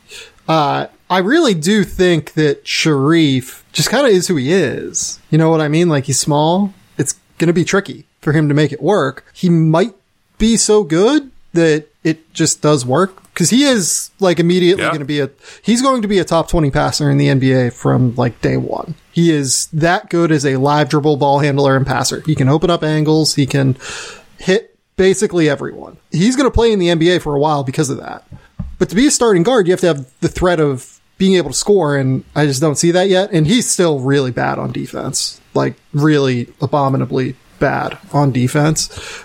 I really do think that Sharife just kind of is who he is. You know what I mean? Like he's small. It's going to be tricky for him to make it work. He might be so good that it just does work because he is like immediately going to be he's going to be a top 20 passer in the NBA from like day one. He is that good as a live dribble ball handler and passer. He can open up angles. He can hit basically everyone. He's going to play in the NBA for a while because of that. But to be a starting guard, you have to have the threat of being able to score, and I just don't see that yet. And he's still really bad on defense, like really abominably bad on defense.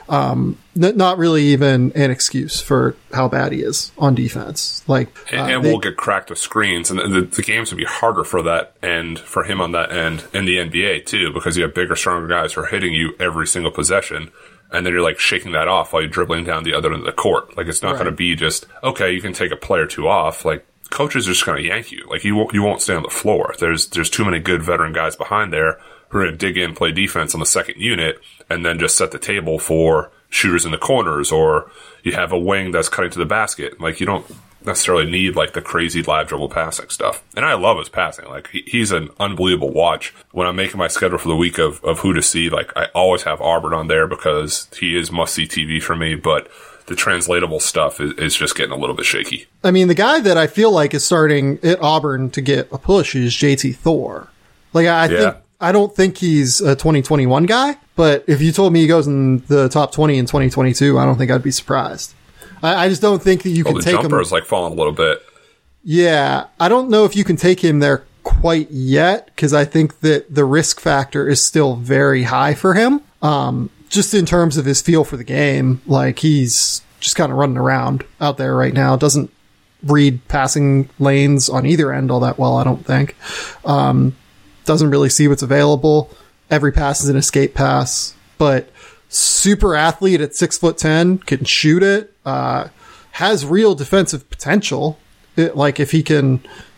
Not really even an excuse for how bad he is on defense. Like, and we'll get cracked with screens, and the games would be harder for that end, for him on that end in the NBA too, because you have bigger, stronger guys who are hitting you every single possession. And then you're like shaking that off while you're dribbling down the other end of the court. Like it's not going to be just, okay, you can take a play or two off. Like coaches are just going to yank you. Like you won't stay on the floor. There's too many good veteran guys behind there who are going to dig in, play defense on the second unit, and then just set the table for shooters in the corners, or you have a wing that's cutting to the basket. Like you don't necessarily need like the crazy live dribble passing stuff. And I love his passing. Like he's an unbelievable watch. When I'm making my schedule for the week of who to see, like I always have Auburn on there because he is must-see TV for me, but the translatable stuff is just getting a little bit shaky. I mean, the guy that I feel like is starting at Auburn to get a push is JT Thor. Like I don't think he's a 2021 guy, but if you told me he goes in the top 20 in 2022, I don't think I'd be surprised. I just don't think that you can take him. The jumper is like falling a little bit. Yeah. I don't know if you can take him there quite yet because I think that the risk factor is still very high for him. Just in terms of his feel for the game, like he's just kind of running around out there right now. Doesn't read passing lanes on either end all that well, I don't think. Doesn't really see what's available. Every pass is an escape pass, but super athlete at 6'10", can shoot it, has real defensive potential. Like if he can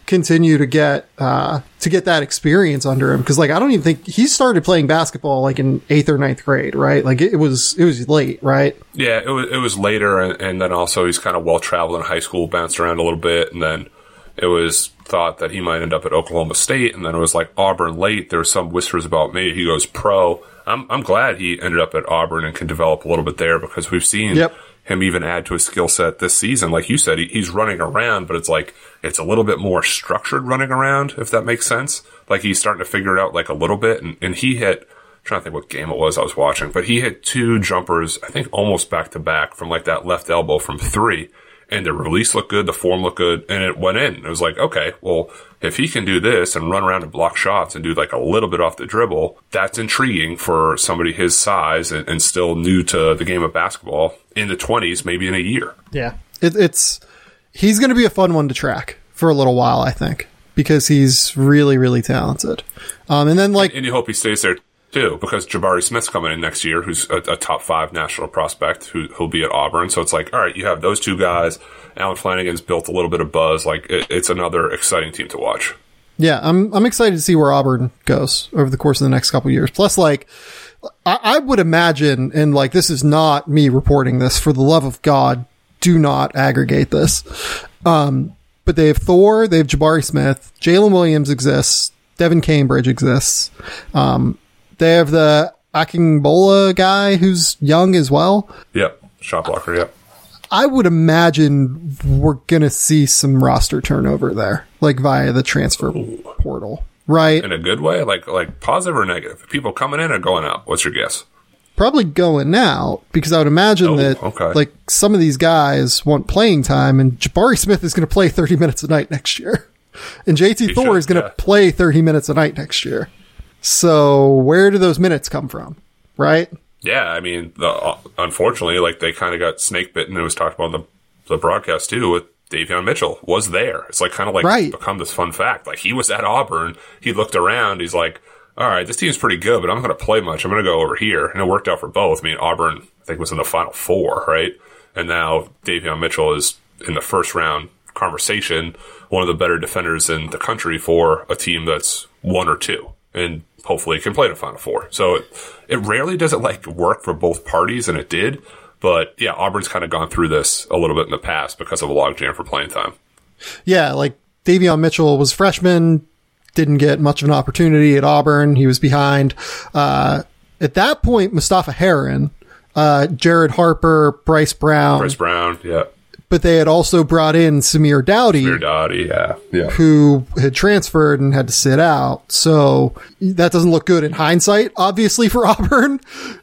continue to get that experience under him. Cause like, I don't even think he started playing basketball like in 8th or 9th grade, right? Like it was late, right? Yeah, it was later. And then also he's kind of well traveled in high school, bounced around a little bit. And then it was thought that he might end up at Oklahoma State. And then it was like Auburn late. There were some whispers about maybe he goes pro. I'm glad he ended up at Auburn and can develop a little bit there, because we've seen him even add to his skill set this season. Like you said, he's running around, but it's like, it's a little bit more structured running around, if that makes sense. Like he's starting to figure it out like a little bit. And he hit, I'm trying to think what game it was I was watching, but he hit 2 jumpers, I think almost back to back from like that left elbow from 3. And the release looked good, the form looked good, and it went in. It was like, okay, well, if he can do this and run around and block shots and do like a little bit off the dribble, that's intriguing for somebody his size and still new to the game of basketball in the 20s, maybe in a year. Yeah. He's going to be a fun one to track for a little while, I think, because he's really, really talented. And then like, and you hope he stays there too, because Jabari Smith's coming in next year, who's a top 5 national prospect who'll be at Auburn. So it's like, all right, you have those 2 guys. Allen Flanigan's built a little bit of buzz. Like it's another exciting team to watch. Yeah, I'm excited to see where Auburn goes over the course of the next couple of years. Plus, like, I would imagine, and like, this is not me reporting this, for the love of God, do not aggregate this. But they have Thor, they have Jabari Smith, Jalen Williams exists, Devin Cambridge exists. They have the Akingbola guy who's young as well. Yep. Shot blocker. Yep. I would imagine we're going to see some roster turnover there, like via the transfer portal, right? In a good way? Like positive or negative? People coming in or going out? What's your guess? Probably going out, because I would imagine like some of these guys want playing time, and Jabari Smith is going to play 30 minutes a night next year. And JT Thor is going to play 30 minutes a night next year. So where do those minutes come from, right? Yeah, I mean, unfortunately, like they kind of got snake bitten. It was talked about on the broadcast too, with Davion Mitchell was there. It's like kind of like become this fun fact. Like he was at Auburn. He looked around. He's like, all right, this team's pretty good, but I'm not going to play much. I'm going to go over here. And it worked out for both. I mean, Auburn, I think, was in the Final Four, right? And now Davion Mitchell is in the first round conversation, one of the better defenders in the country for a team that's 1 or 2. And hopefully can play in the Final Four. So it rarely does it like work for both parties, and it did. But yeah, Auburn's kind of gone through this a little bit in the past because of a logjam for playing time. Yeah, like Davion Mitchell was freshman, didn't get much of an opportunity at Auburn. He was behind. At that point, Mustafa Heron, Jared Harper, Bryce Brown, yeah. But they had also brought in Samir Doughty, yeah, who had transferred and had to sit out. So that doesn't look good in hindsight, obviously, for Auburn,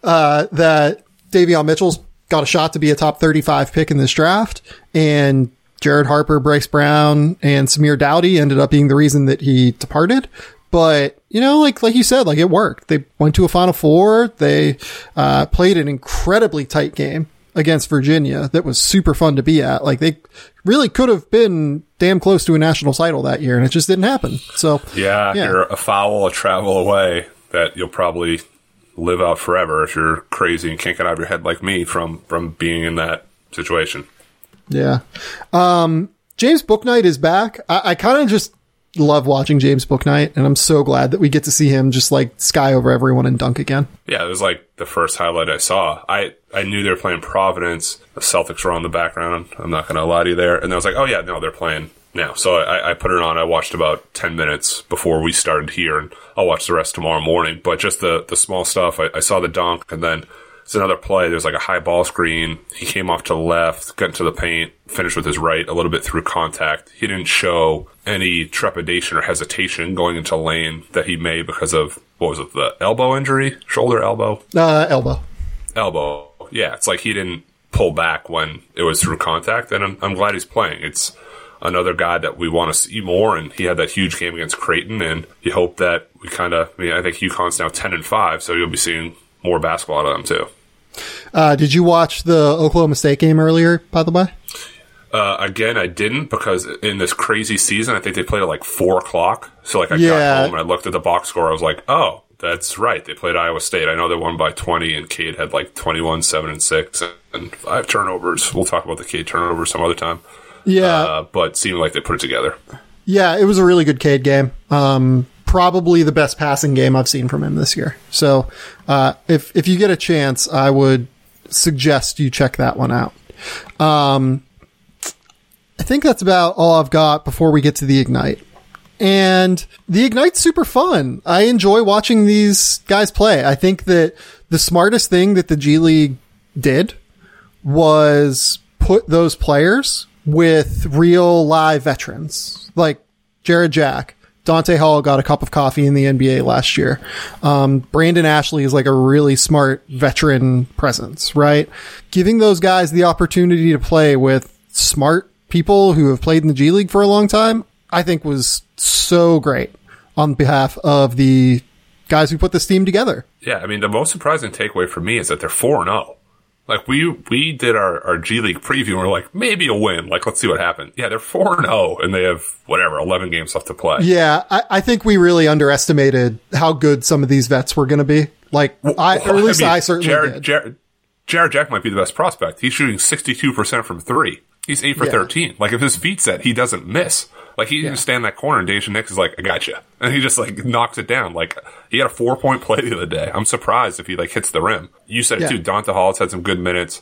that Davion Mitchell's got a shot to be a top 35 pick in this draft. And Jared Harper, Bryce Brown, and Samir Doughty ended up being the reason that he departed. But, you know, like you said, like it worked. They went to a Final Four. They played an incredibly tight game against Virginia that was super fun to be at. Like they really could have been damn close to a national title that year, and it just didn't happen. So yeah. You're a foul, a travel away that you'll probably live out forever if you're crazy and can't get out of your head like me from being in that situation. Yeah. James Bouknight is back. I kind of just love watching James Bouknight, and I'm so glad that we get to see him just like sky over everyone and dunk again. Yeah, it was like the first highlight I saw. I knew they were playing Providence. The Celtics were on the background. I'm not going to lie to you there. And I was like, oh yeah, no, they're playing now. So I put it on. I watched about 10 minutes before we started here, and I'll watch the rest tomorrow morning. But just the small stuff. I saw the dunk, and then it's another play. There's like a high ball screen. He came off to the left, got into the paint, finished with his right a little bit through contact. He didn't show any trepidation or hesitation going into lane that he made because of, what was it, the elbow injury? Shoulder, elbow? Elbow. Yeah, it's like he didn't pull back when it was through contact, and I'm glad he's playing. It's another guy that we want to see more, and he had that huge game against Creighton, and you hope that we I think UConn's now 10-5, so you'll be seeing more basketball out of them too. Did you watch the Oklahoma State game earlier, by the way? Again, I didn't, because in this crazy season, I think they played at like 4:00. So like I got home and I looked at the box score. I was like, oh, that's right. They played Iowa State. I know they won by 20, and Cade had like 21, 7, and 6, and 5 turnovers. We'll talk about the Cade turnovers some other time. Yeah. But seemed like they put it together. Yeah, it was a really good Cade game. Probably the best passing game I've seen from him this year. So if you get a chance, I would suggest you check that one out. I think that's about all I've got before we get to the Ignite. And the Ignite's super fun. I enjoy watching these guys play. I think that the smartest thing that the G League did was put those players with real live veterans like Jared Jack. Dante Hall got a cup of coffee in the NBA last year. Brandon Ashley is like a really smart veteran presence, right? Giving those guys the opportunity to play with smart people who have played in the G League for a long time, I think was so great on behalf of the guys who put this team together. Yeah, I mean, the most surprising takeaway for me is that they're 4-0. Like, we did our G League preview, and we're like, maybe a win. Like, let's see what happens. Yeah, they're 4-0, and they have, 11 games left to play. Yeah, I think we really underestimated how good some of these vets were going to be. Like, I certainly did. Jared Jack might be the best prospect. He's shooting 62% from 3. He's 8 for 13. Like, if his feet's set, he doesn't miss. Like, he didn't stand in that corner, and Daishan Nix is like, I got you. And he just, like, knocks it down. Like, he had a 4-point play the other day. I'm surprised if he, like, hits the rim. You said it, too. Dante Hall's had some good minutes.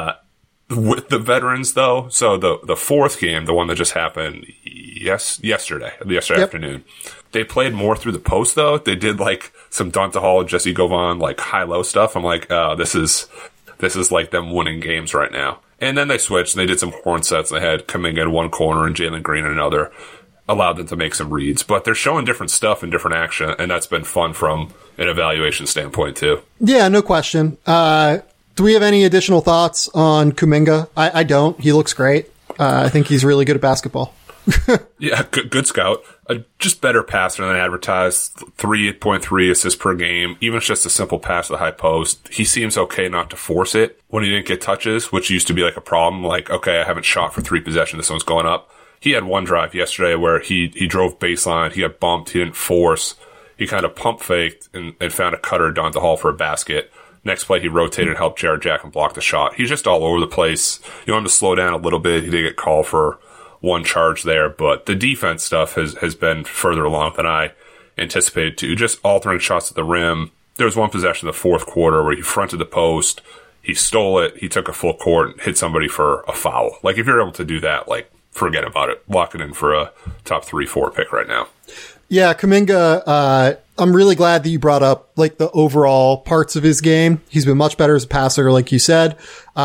With the veterans, though, so the fourth game, the one that just happened yesterday afternoon, they played more through the post, though. They did, like, some Dante Hall, Jesse Govan, like, high-low stuff. I'm like, this is like them winning games right now. And then they switched, and they did some horn sets. They had Kuminga in one corner and Jalen Green in another. Allowed them to make some reads. But they're showing different stuff and different action, and that's been fun from an evaluation standpoint, too. Yeah, no question. Do we have any additional thoughts on Kuminga? I don't. He looks great. I think he's really good at basketball. Yeah, good scout. Just better passer than advertised. 3.3 assists per game. Even if it's just a simple pass to the high post. He seems okay not to force it when he didn't get touches, which used to be like a problem. Like, okay, I haven't shot for 3 possessions. This one's going up. He had one drive yesterday where he drove baseline. He got bumped. He didn't force. He kind of pump faked and found a cutter Dante Hall for a basket. Next play, he rotated and helped Jared Jack and block the shot. He's just all over the place. You want him to slow down a little bit. He did get called for one charge there, but the defense stuff has been further along than I anticipated too. Just altering shots at the rim. There was one possession in the fourth quarter where he fronted the post. He stole it. He took a full court and hit somebody for a foul. Like, if you're able to do that, like, forget about it. Lock it in for a top 3-4 pick right now. Yeah, Kuminga, I'm really glad that you brought up, like, the overall parts of his game. He's been much better as a passer, like you said.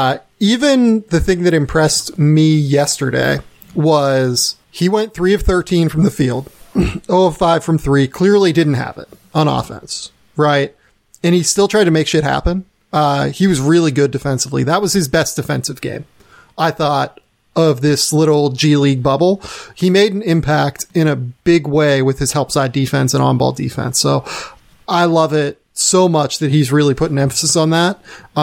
Even the thing that impressed me yesterday was he went 3 of 13 from the field, 0 of 5 from 3, clearly didn't have it on offense, right? And he still tried to make shit happen. He was really good defensively. That was his best defensive game, I thought, of this little G League bubble. He made an impact in a big way with his help side defense and on-ball defense. So I love it so much that he's really putting emphasis on that.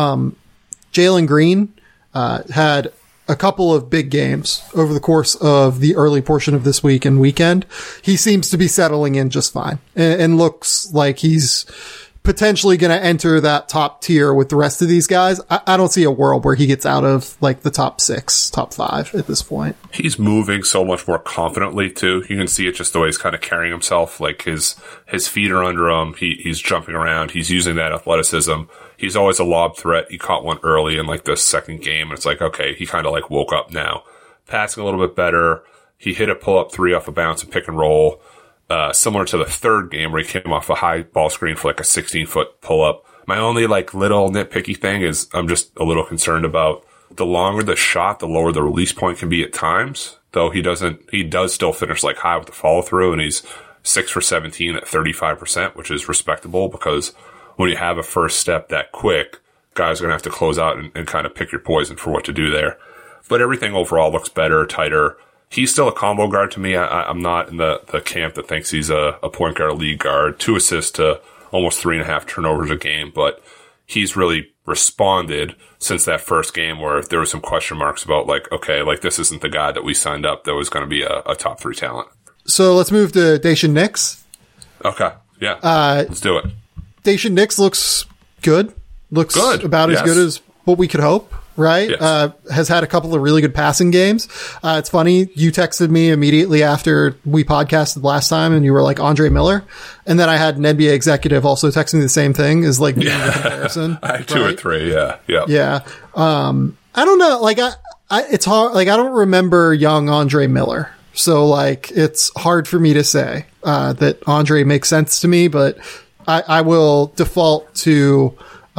Jalen Green had a couple of big games over the course of the early portion of this week and weekend. He seems to be settling in just fine and looks like he's potentially going to enter that top tier with the rest of these guys. I don't see a world where he gets out of like the top 6, top 5 at this point. He's moving so much more confidently too. You can see it just the way he's kind of carrying himself. Like his feet are under him. He's jumping around. He's using that athleticism. He's always a lob threat. He caught one early in like the second game. And it's like, okay, he kind of like woke up now. Passing a little bit better. He hit a pull-up 3 off a bounce and pick and roll. Similar to the third game where he came off a high ball screen for like a 16-foot pull-up. My only like little nitpicky thing is I'm just a little concerned about the longer the shot, the lower the release point can be at times. Though he does still finish like high with the follow through, and he's 6 for 17 at 35%, which is respectable because when you have a first step that quick, guys are going to have to close out and kind of pick your poison for what to do there. But everything overall looks better, tighter. He's still a combo guard to me. I'm not in the camp that thinks he's a point guard, a lead guard, 2 assists to almost 3.5 turnovers a game, but he's really responded since that first game where there were some question marks about like, okay, like this isn't the guy that we signed up that was going to be a top 3 talent. So let's move to Daishan Nix. Okay. Yeah. Let's do it. Daishan Nix looks good. Looks good. About as good as what we could hope. right? Yes. Has had a couple of really good passing games. It's funny. You texted me immediately after we podcasted last time and you were like Andre Miller. And then I had an NBA executive also texting me the same thing as like the comparison. I had 2 or 3. Yeah. Yeah. Yeah. I don't know. Like it's hard. Like I don't remember young Andre Miller. So like it's hard for me to say, that Andre makes sense to me, but I will default to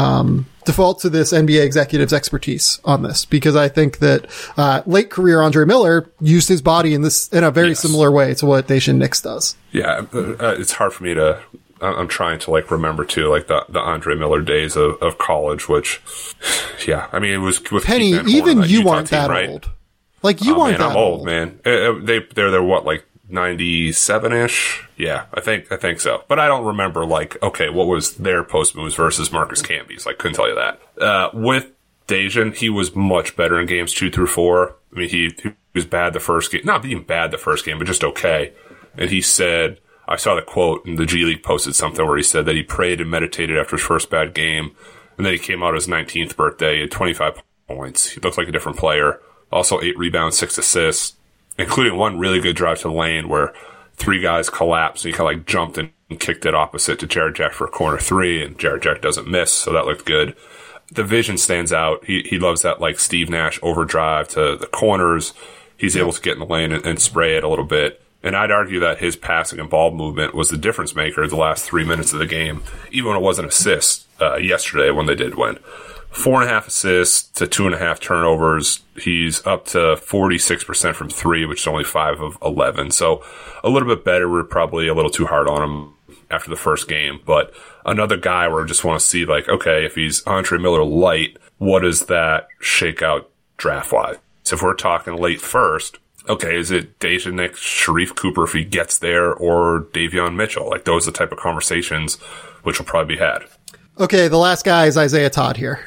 this NBA executive's expertise on this because I think that late career Andre Miller used his body in a very similar way to what Daishen Nix does. Yeah, it's hard for me to. I'm trying to like remember too, like the Andre Miller days of college, which, yeah, I mean it was with Penny. Keith Van Horn, Even you Utah aren't team, that right? old. Like you aren't man, that I'm old, man. They're what, like 97-ish? Yeah, I think so. But I don't remember like, okay, what was their post moves versus Marcus Camby's? Like, couldn't tell you that. With Daishen, he was much better in games 2 through 4. I mean, he was bad the first game, not being bad the first game, but just okay. And he said, I saw the quote, and the G League posted something where he said that he prayed and meditated after his first bad game, and then he came out his 19th birthday at 25 points. He looked like a different player. Also 8 rebounds, 6 assists, including one really good drive to the lane where 3 guys collapsed, and he kind of like jumped and kicked it opposite to Jared Jack for a corner 3, and Jared Jack doesn't miss, so that looked good. The vision stands out. He loves that like Steve Nash overdrive to the corners. He's able to get in the lane and spray it a little bit. And I'd argue that his passing and ball movement was the difference maker the last 3 minutes of the game, even when it wasn't assists yesterday when they did win. 4.5 assists to 2.5 turnovers. He's up to 46% from 3, which is only 5 of 11. So a little bit better. We're probably a little too hard on him after the first game. But another guy where I just want to see, like, okay, if he's Andre Miller light, what does that shake out draft-wise? So if we're talking late first, okay, is it Daishen Nix, Sharif Cooper if he gets there, or Davion Mitchell? Like, those are the type of conversations which will probably be had. Okay, the last guy is Isaiah Todd here.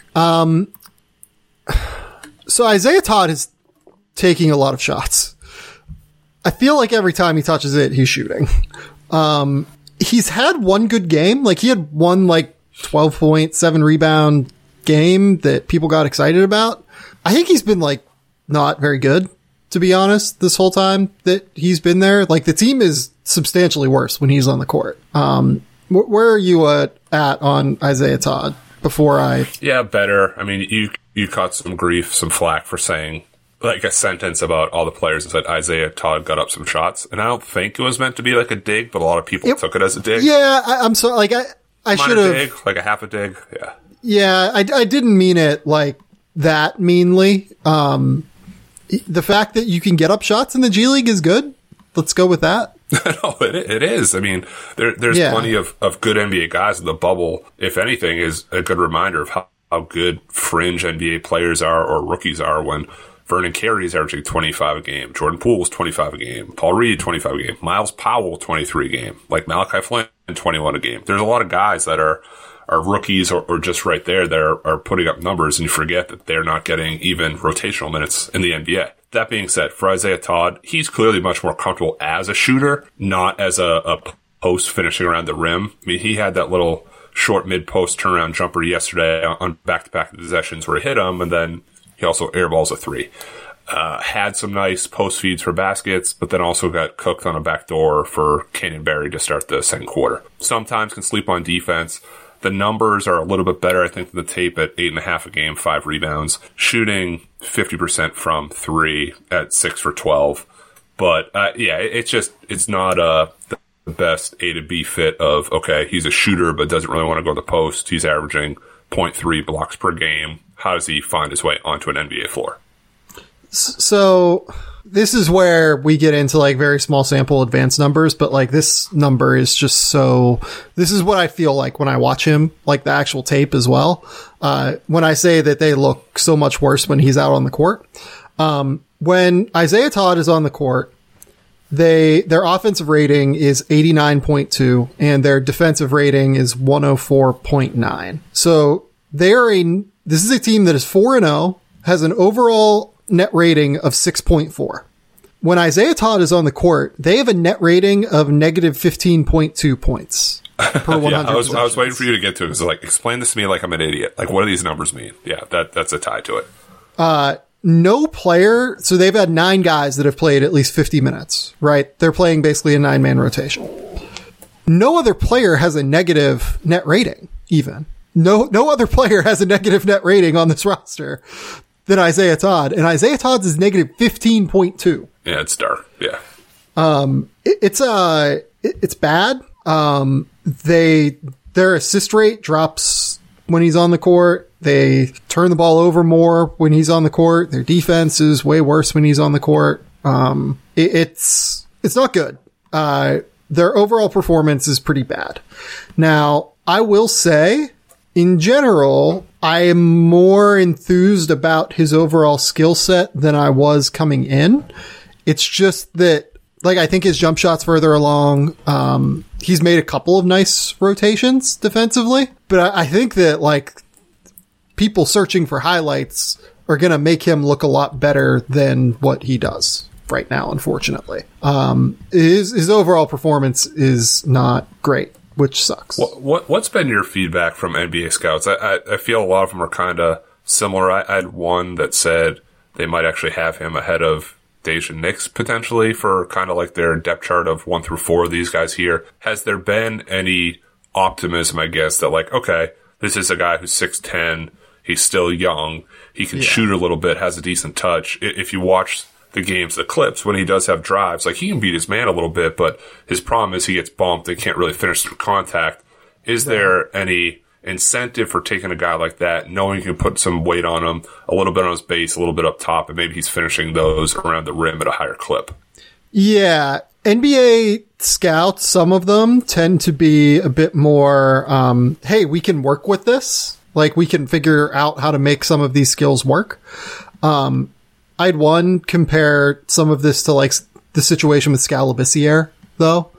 So Isaiah Todd is taking a lot of shots. I feel like every time he touches it, he's shooting. He's had one good game. Like, he had one, like, 12-point, 7-rebound game that people got excited about. I think he's been, like, not very good, to be honest, this whole time that he's been there. Like, the team is substantially worse when he's on the court. Where are you at on Isaiah Todd before I... Yeah, better. I mean, you caught some grief, some flack for saying, like, a sentence about all the players that said Isaiah Todd got up some shots. And I don't think it was meant to be like a dig, but a lot of people took it as a dig. Yeah, I'm sorry. Like, I should have... dig, like a half a dig. Yeah. Yeah, I didn't mean it, like, that meanly. The fact that you can get up shots in the G League is good. Let's go with that. No, it is. I mean, there's plenty of good NBA guys in the bubble. If anything, is a good reminder of how good fringe NBA players are or rookies are when Vernon Carey is averaging 25 a game. Jordan Poole's 25 a game. Paul Reed, 25 a game. Miles Powell, 23 a game. Like Malachi Flynn, 21 a game. There's a lot of guys that are rookies or just right there that are putting up numbers, and you forget that they're not getting even rotational minutes in the NBA. That being said, for Isaiah Todd, he's clearly much more comfortable as a shooter, not as a post finishing around the rim. I mean, he had that little short mid-post turnaround jumper yesterday on back-to-back possessions where he hit him, and then he also airballs a 3. Had some nice post feeds for baskets, but then also got cooked on a backdoor for Canyon Barry to start the second quarter. Sometimes can sleep on defense. The numbers are a little bit better, I think, than the tape at 8.5 a game, 5 rebounds, shooting 50% from 3 at 6 for 12. But, it's not the best A to B fit of, okay, he's a shooter, but doesn't really want to go to the post. He's averaging 0.3 blocks per game. How does he find his way onto an NBA floor? So this is where we get into like very small sample advanced numbers, but like this number is just so, this is what I feel like when I watch him, like the actual tape as well. When I say that they look so much worse when he's out on the court. When Isaiah Todd is on the court, their offensive rating is 89.2 and their defensive rating is 104.9. So this is a team that is 4-0, has an overall net rating of 6.4. When Isaiah Todd is on the court, they have a net rating of negative 15.2 points per 100 I was waiting for you to get to it. So, like, explain this to me like I'm an idiot. Like, what do these numbers mean? Yeah, that's a tie to it. No player, so they've had 9 guys that have played at least 50 minutes, right? They're playing basically a 9-man rotation. No other player has a negative net rating, even. No other player has a negative net rating on this roster than Isaiah Todd. And Isaiah Todd's is negative 15.2. Yeah, it's dark. Yeah. It's bad. Their assist rate drops when he's on the court. They turn the ball over more when he's on the court. Their defense is way worse when he's on the court. It's not good. Their overall performance is pretty bad. Now, I will say, in general, I am more enthused about his overall skill set than I was coming in. It's just that, like, I think his jump shot's further along. He's made a couple of nice rotations defensively, but I think that, like, people searching for highlights are going to make him look a lot better than what he does right now, unfortunately. His overall performance is not great, which sucks. What's been your feedback from NBA scouts? I feel a lot of them are kind of similar. I had one that said they might actually have him ahead of Daishen Nix potentially for kind of like their depth chart of 1 through 4 of these guys here. Has there been any optimism, I guess, that like, okay, this is a guy who's 6'10", he's still young, he can shoot a little bit, has a decent touch. If you watch the games, the clips, when he does have drives, like he can beat his man a little bit, but his problem is he gets bumped and can't really finish through contact. Is there any incentive for taking a guy like that, knowing you can put some weight on him, a little bit on his base, a little bit up top, and maybe he's finishing those around the rim at a higher clip? Yeah. NBA scouts, some of them tend to be a bit more, hey, we can work with this. Like, we can figure out how to make some of these skills work. I'd compare some of this to, like, the situation with Skal Labissiere, though.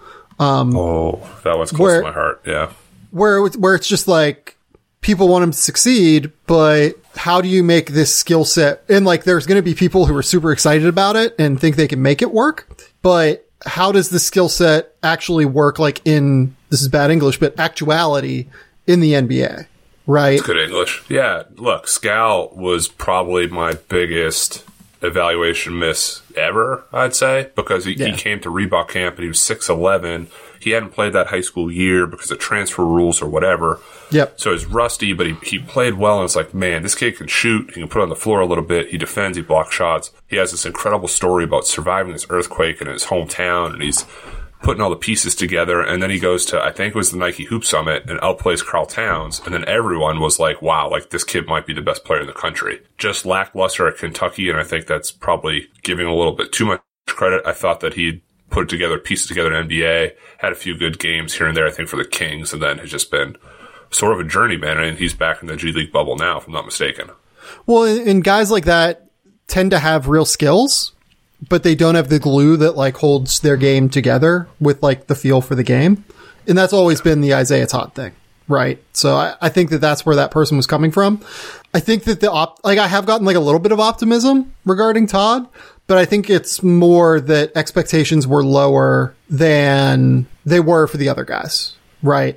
That one's close to my heart, yeah. Where it's just like, people want him to succeed, but how do you make this skill set? And, like, there's going to be people who are super excited about it and think they can make it work, but how does the skill set actually work, like, in, this is bad English, but actuality in the NBA? Right. It's good English. Yeah. Look, Skal was probably my biggest evaluation miss ever, I'd say, because he came to Reebok camp and he was 6'11". He hadn't played that high school year because of transfer rules or whatever. Yep. So he's rusty, but he played well, and it's like, man, this kid can shoot. He can put on the floor a little bit. He defends. He blocks shots. He has this incredible story about surviving this earthquake in his hometown, and he's putting all the pieces together, and then he goes to, I think it was the Nike Hoop Summit, and outplays Karl Towns, and then everyone was like, wow, like, this kid might be the best player in the country. Just lackluster at Kentucky, and I think that's probably giving a little bit too much credit. I thought that he'd put pieces together in NBA, had a few good games here and there, I think, for the Kings, and then has just been sort of a journeyman, and he's back in the G League bubble now, if I'm not mistaken. Well, and guys like that tend to have real skills, but they don't have the glue that, like, holds their game together with, like, the feel for the game. And that's always been the Isaiah Todd thing, right? So I think that that's where that person was coming from. I think that I have gotten, like, a little bit of optimism regarding Todd, but I think it's more that expectations were lower than they were for the other guys, right?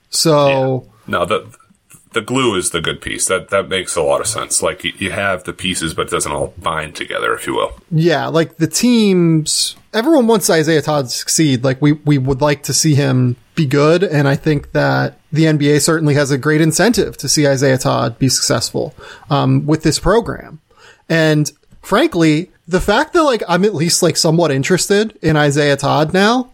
So no, the glue is the good piece. That makes a lot of sense. Like, you have the pieces, but it doesn't all bind together, if you will. Yeah, like, the teams, everyone wants Isaiah Todd to succeed. Like, we would like to see him be good, and I think that the NBA certainly has a great incentive to see Isaiah Todd be successful with this program. And frankly, the fact that, like, I'm at least, like, somewhat interested in Isaiah Todd now,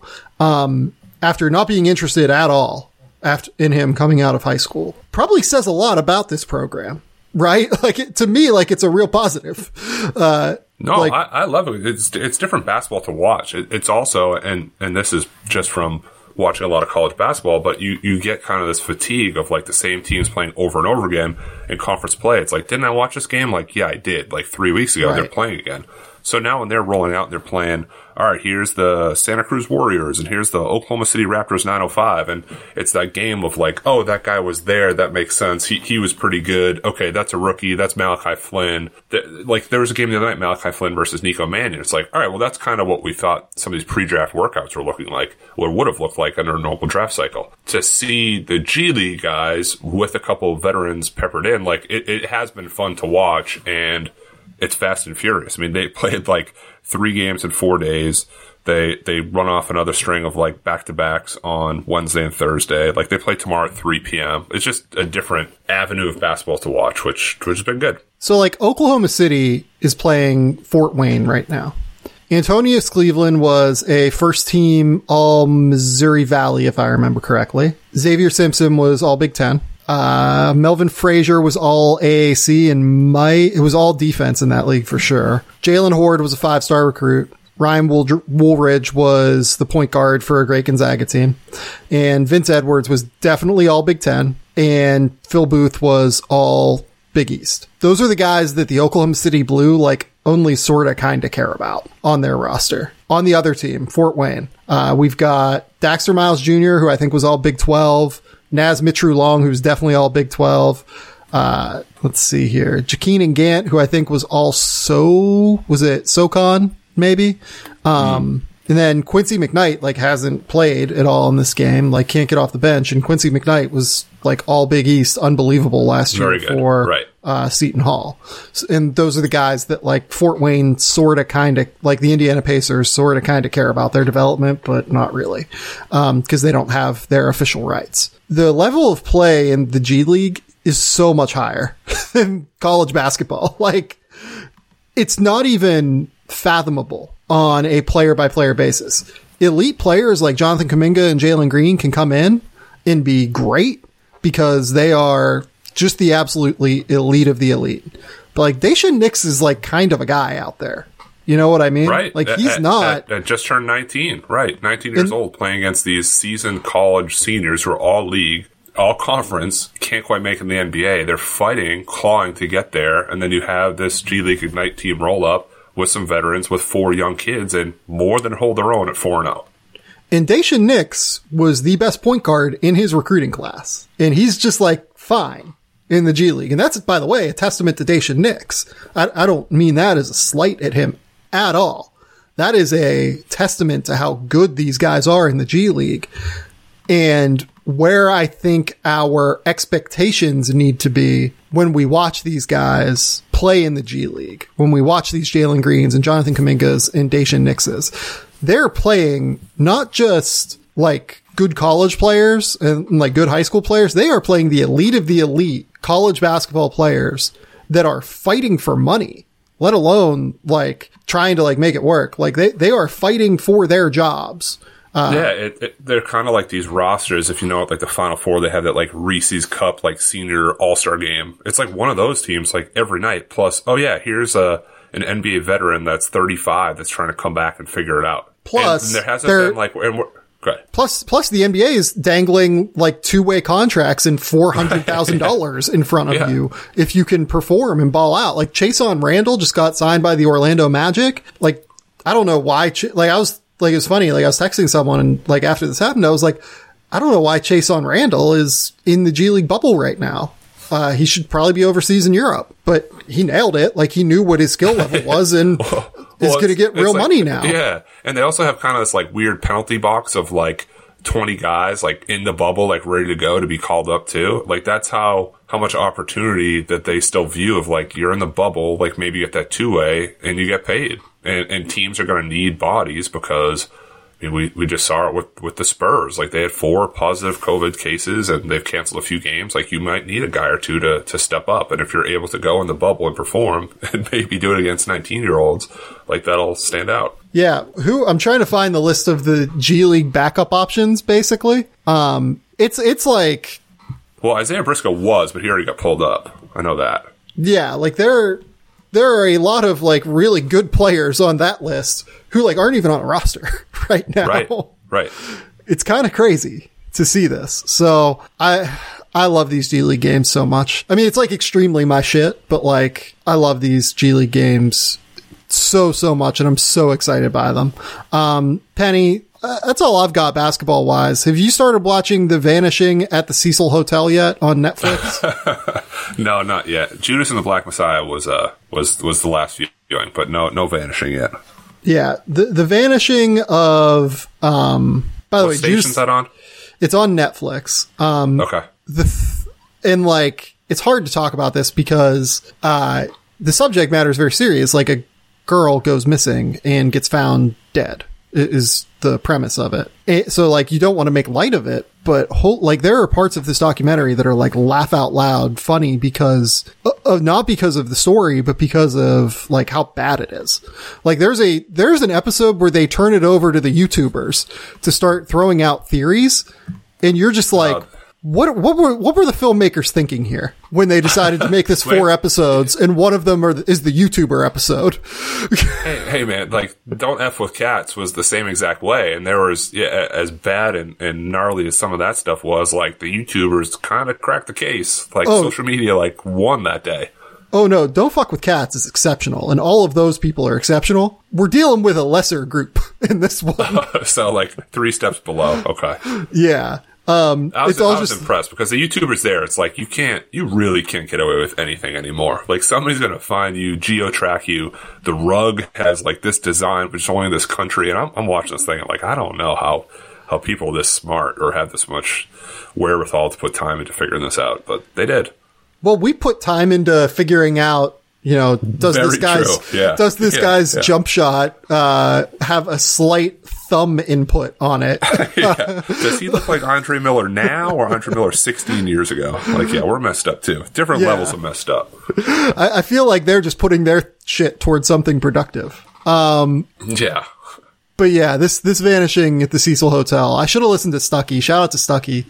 after not being interested at all in him coming out of high school, probably says a lot about this program, right? Like, to me, like, it's a real positive. I love it. It's different basketball to watch. It's also, and this is just from watching a lot of college basketball, but you get kind of this fatigue of, like, the same teams playing over and over again in conference play. It's like, didn't I watch this game? Like, yeah, I did. Like, 3 weeks ago, They're playing again. So now when they're rolling out, they're playing, all right, here's the Santa Cruz Warriors, and here's the Oklahoma City Raptors 905, and it's that game of, like, oh, that guy was there, that makes sense, he was pretty good, okay, that's a rookie, that's Malachi Flynn. Like, there was a game the other night, Malachi Flynn versus Nico Mannion. It's like, all right, well, that's kind of what we thought some of these pre-draft workouts were looking like, or would have looked like under a normal draft cycle. To see the G League guys with a couple of veterans peppered in, like, it has been fun to watch, and it's fast and furious. I mean, they played like 3 games in 4 days. They run off another string of like back-to-backs on Wednesday and Thursday. Like they play tomorrow at 3 p.m. It's just a different avenue of basketball to watch, which has been good. So like Oklahoma City is playing Fort Wayne right now. Antonius Cleveland was a first-team All-Missouri Valley, if I remember correctly. Xavier Simpson was All-Big Ten. Melvin Frazier was All AAC, and it was all defense in that league for sure. Jalen Horde was a 5-star recruit. Ryan Woolridge was the point guard for a great Gonzaga team. And Vince Edwards was definitely All Big Ten. And Phil Booth was All Big East. Those are the guys that the Oklahoma City Blue like only sort of kind of care about on their roster. On the other team, Fort Wayne, we've got Daxter Miles Jr., who I think was All Big 12. Naz Mitru Long, who's definitely All Big 12. Let's see here. Jaqueen Gant, who I think was also, was it SoCon? Maybe. And then Quincy McKnight, like, hasn't played at all in this game, like, can't get off the bench. And Quincy McKnight was, like, All Big East, unbelievable last year for Seton Hall. And those are the guys that, like, Fort Wayne sort of kind of, like, the Indiana Pacers sort of kind of care about their development, but not really, because they don't have their official rights. The level of play in the G League is so much higher than college basketball. Like, it's not even fathomable on a player-by-player basis. Elite players like Jonathan Kuminga and Jalen Green can come in and be great because they are just the absolutely elite of the elite. But like Daishen Nix is like kind of a guy out there. You know what I mean? Right. Like he's not. Just turned 19. Right. 19 years old, playing against these seasoned college seniors who are all league, all conference, can't quite make it in the NBA. They're fighting, clawing to get there. And then you have this G League Ignite team roll up with some veterans, with 4 young kids, and more than hold their own at 4-0. And Daishen Nix was the best point guard in his recruiting class. And he's just like fine in the G League. And that's, by the way, a testament to Daishen Nix. I don't mean that as a slight at him at all. That is a testament to how good these guys are in the G League. And where I think our expectations need to be when we watch these guys play in the G League, when we watch these Jalen Greens and Jonathan Kumingas and Daishen Nixes, they're playing not just like good college players and like good high school players. They are playing the elite of the elite college basketball players that are fighting for money, let alone like trying to like make it work. Like they are fighting for their jobs. They're kind of like these rosters. If you know, like the Final Four, they have that like Reese's Cup, like senior all-star game. It's like one of those teams, like every night. Plus, oh yeah, here's an NBA veteran that's 35 that's trying to come back and figure it out. Plus, and there hasn't been like, Plus the NBA is dangling like 2-way contracts and $400,000 in front of you if you can perform and ball out. Like Chason Randall just got signed by the Orlando Magic. Like, I don't know why. It was funny. Like I was texting someone and like after this happened, I was like, I don't know why Chason Randall is in the G League bubble right now. He should probably be overseas in Europe, but he nailed it. Like he knew what his skill level was and is going to get real money now. Yeah. And they also have kind of this like weird penalty box of like 20 guys like in the bubble, like ready to go to be called up too. Like that's how much opportunity that they still view of like you're in the bubble, like maybe you get that 2-way and you get paid. And teams are going to need bodies because I mean, we just saw it with the Spurs. Like they had 4 positive COVID cases and they've canceled a few games. Like you might need a guy or two to step up. And if you're able to go in the bubble and perform and maybe do it against 19-year-olds, like that'll stand out. Yeah. I'm trying to find the list of the G League backup options basically. It's like, well, Isaiah Briscoe was, but he already got pulled up. I know that. Yeah. Like there are a lot of like really good players on that list who like aren't even on a roster right now. Right. It's kind of crazy to see this. So I love these G League games so much. I mean, it's like extremely my shit, but like I love these G League games so much and I'm so excited by them. Penny, that's all I've got basketball wise. Have you started watching The Vanishing at the Cecil Hotel yet on Netflix? No, not yet. Judas and the Black Messiah was the last viewing, but no Vanishing yet. Yeah, the Vanishing of by the way, station's Judas, that on? It's on Netflix. Okay. And like it's hard to talk about this because the subject matter is very serious. Like, a girl goes missing and gets found dead is the premise of it. So, like, you don't want to make light of it, but like, there are parts of this documentary that are like laugh out loud funny because not because of the story, but because of like how bad it is. Like, there's an episode where they turn it over to the YouTubers to start throwing out theories, and you're just like, what were the filmmakers thinking here when they decided to make this 4 episodes, and one of them is the YouTuber episode? hey man, like, Don't F with Cats was the same exact way, and there was, as bad and gnarly as some of that stuff was, like, the YouTubers kind of cracked the case. Like, social media, like, won that day. Oh no, Don't Fuck with Cats is exceptional, and all of those people are exceptional. We're dealing with a lesser group in this one. So, like, 3 steps below. Okay. Yeah. I was impressed because the YouTubers there, it's like, you really can't get away with anything anymore. Like, somebody's going to find you, geo-track you. The rug has like this design, which is only in this country. And I'm watching this thing and like, I don't know how people this smart or have this much wherewithal to put time into figuring this out, but they did. Well, we put time into figuring out, does this guy's jump shot have a slight thumb input on it? Does he look like Andre Miller now or Andre Miller 16 years ago? Like, we're messed up too. Different levels of messed up. I feel like they're just putting their shit towards something productive. Yeah. But yeah, this vanishing at the Cecil Hotel. I should have listened to Stucky. Shout out to Stucky.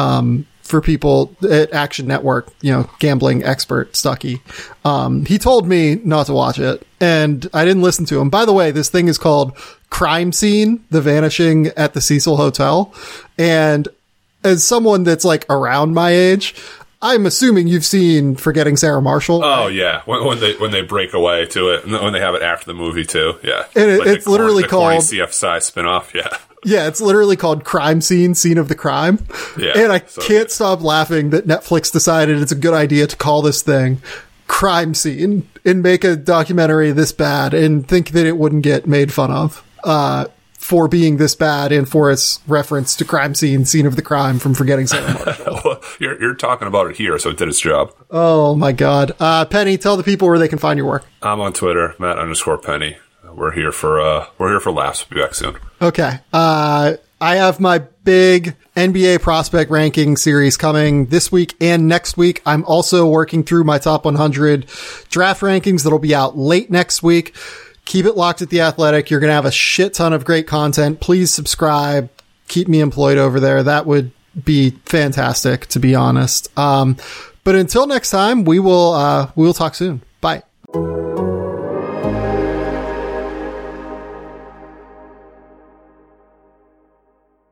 For people at Action Network, gambling expert Stucky. He told me not to watch it, and I didn't listen to him. By the way, this thing is called Crime Scene, The Vanishing at the Cecil Hotel. And as someone that's like around my age, I'm assuming you've seen Forgetting Sarah Marshall. Oh yeah, when they break away to it, and when they have it after the movie too. Yeah, and it's literally called CFSI spinoff. Yeah. Yeah, it's literally called Crime Scene, Scene of the Crime. Yeah, and I can't stop laughing that Netflix decided it's a good idea to call this thing Crime Scene and make a documentary this bad and think that it wouldn't get made fun of for being this bad and for its reference to Crime Scene, Scene of the Crime from Forgetting Sarah Marshall. Well, you're talking about it here, so it did its job. Oh, my God. Penny, tell the people where they can find your work. I'm on Twitter, Matt_Penny. We're here for laughs. We'll be back soon. Okay. I have my big NBA prospect ranking series coming this week and next week. I'm also working through my top 100 draft rankings that'll be out late next week. Keep it locked at The Athletic. You're going to have a shit ton of great content. Please subscribe. Keep me employed over there. That would be fantastic, to be honest. But until next time, we'll talk soon. Bye.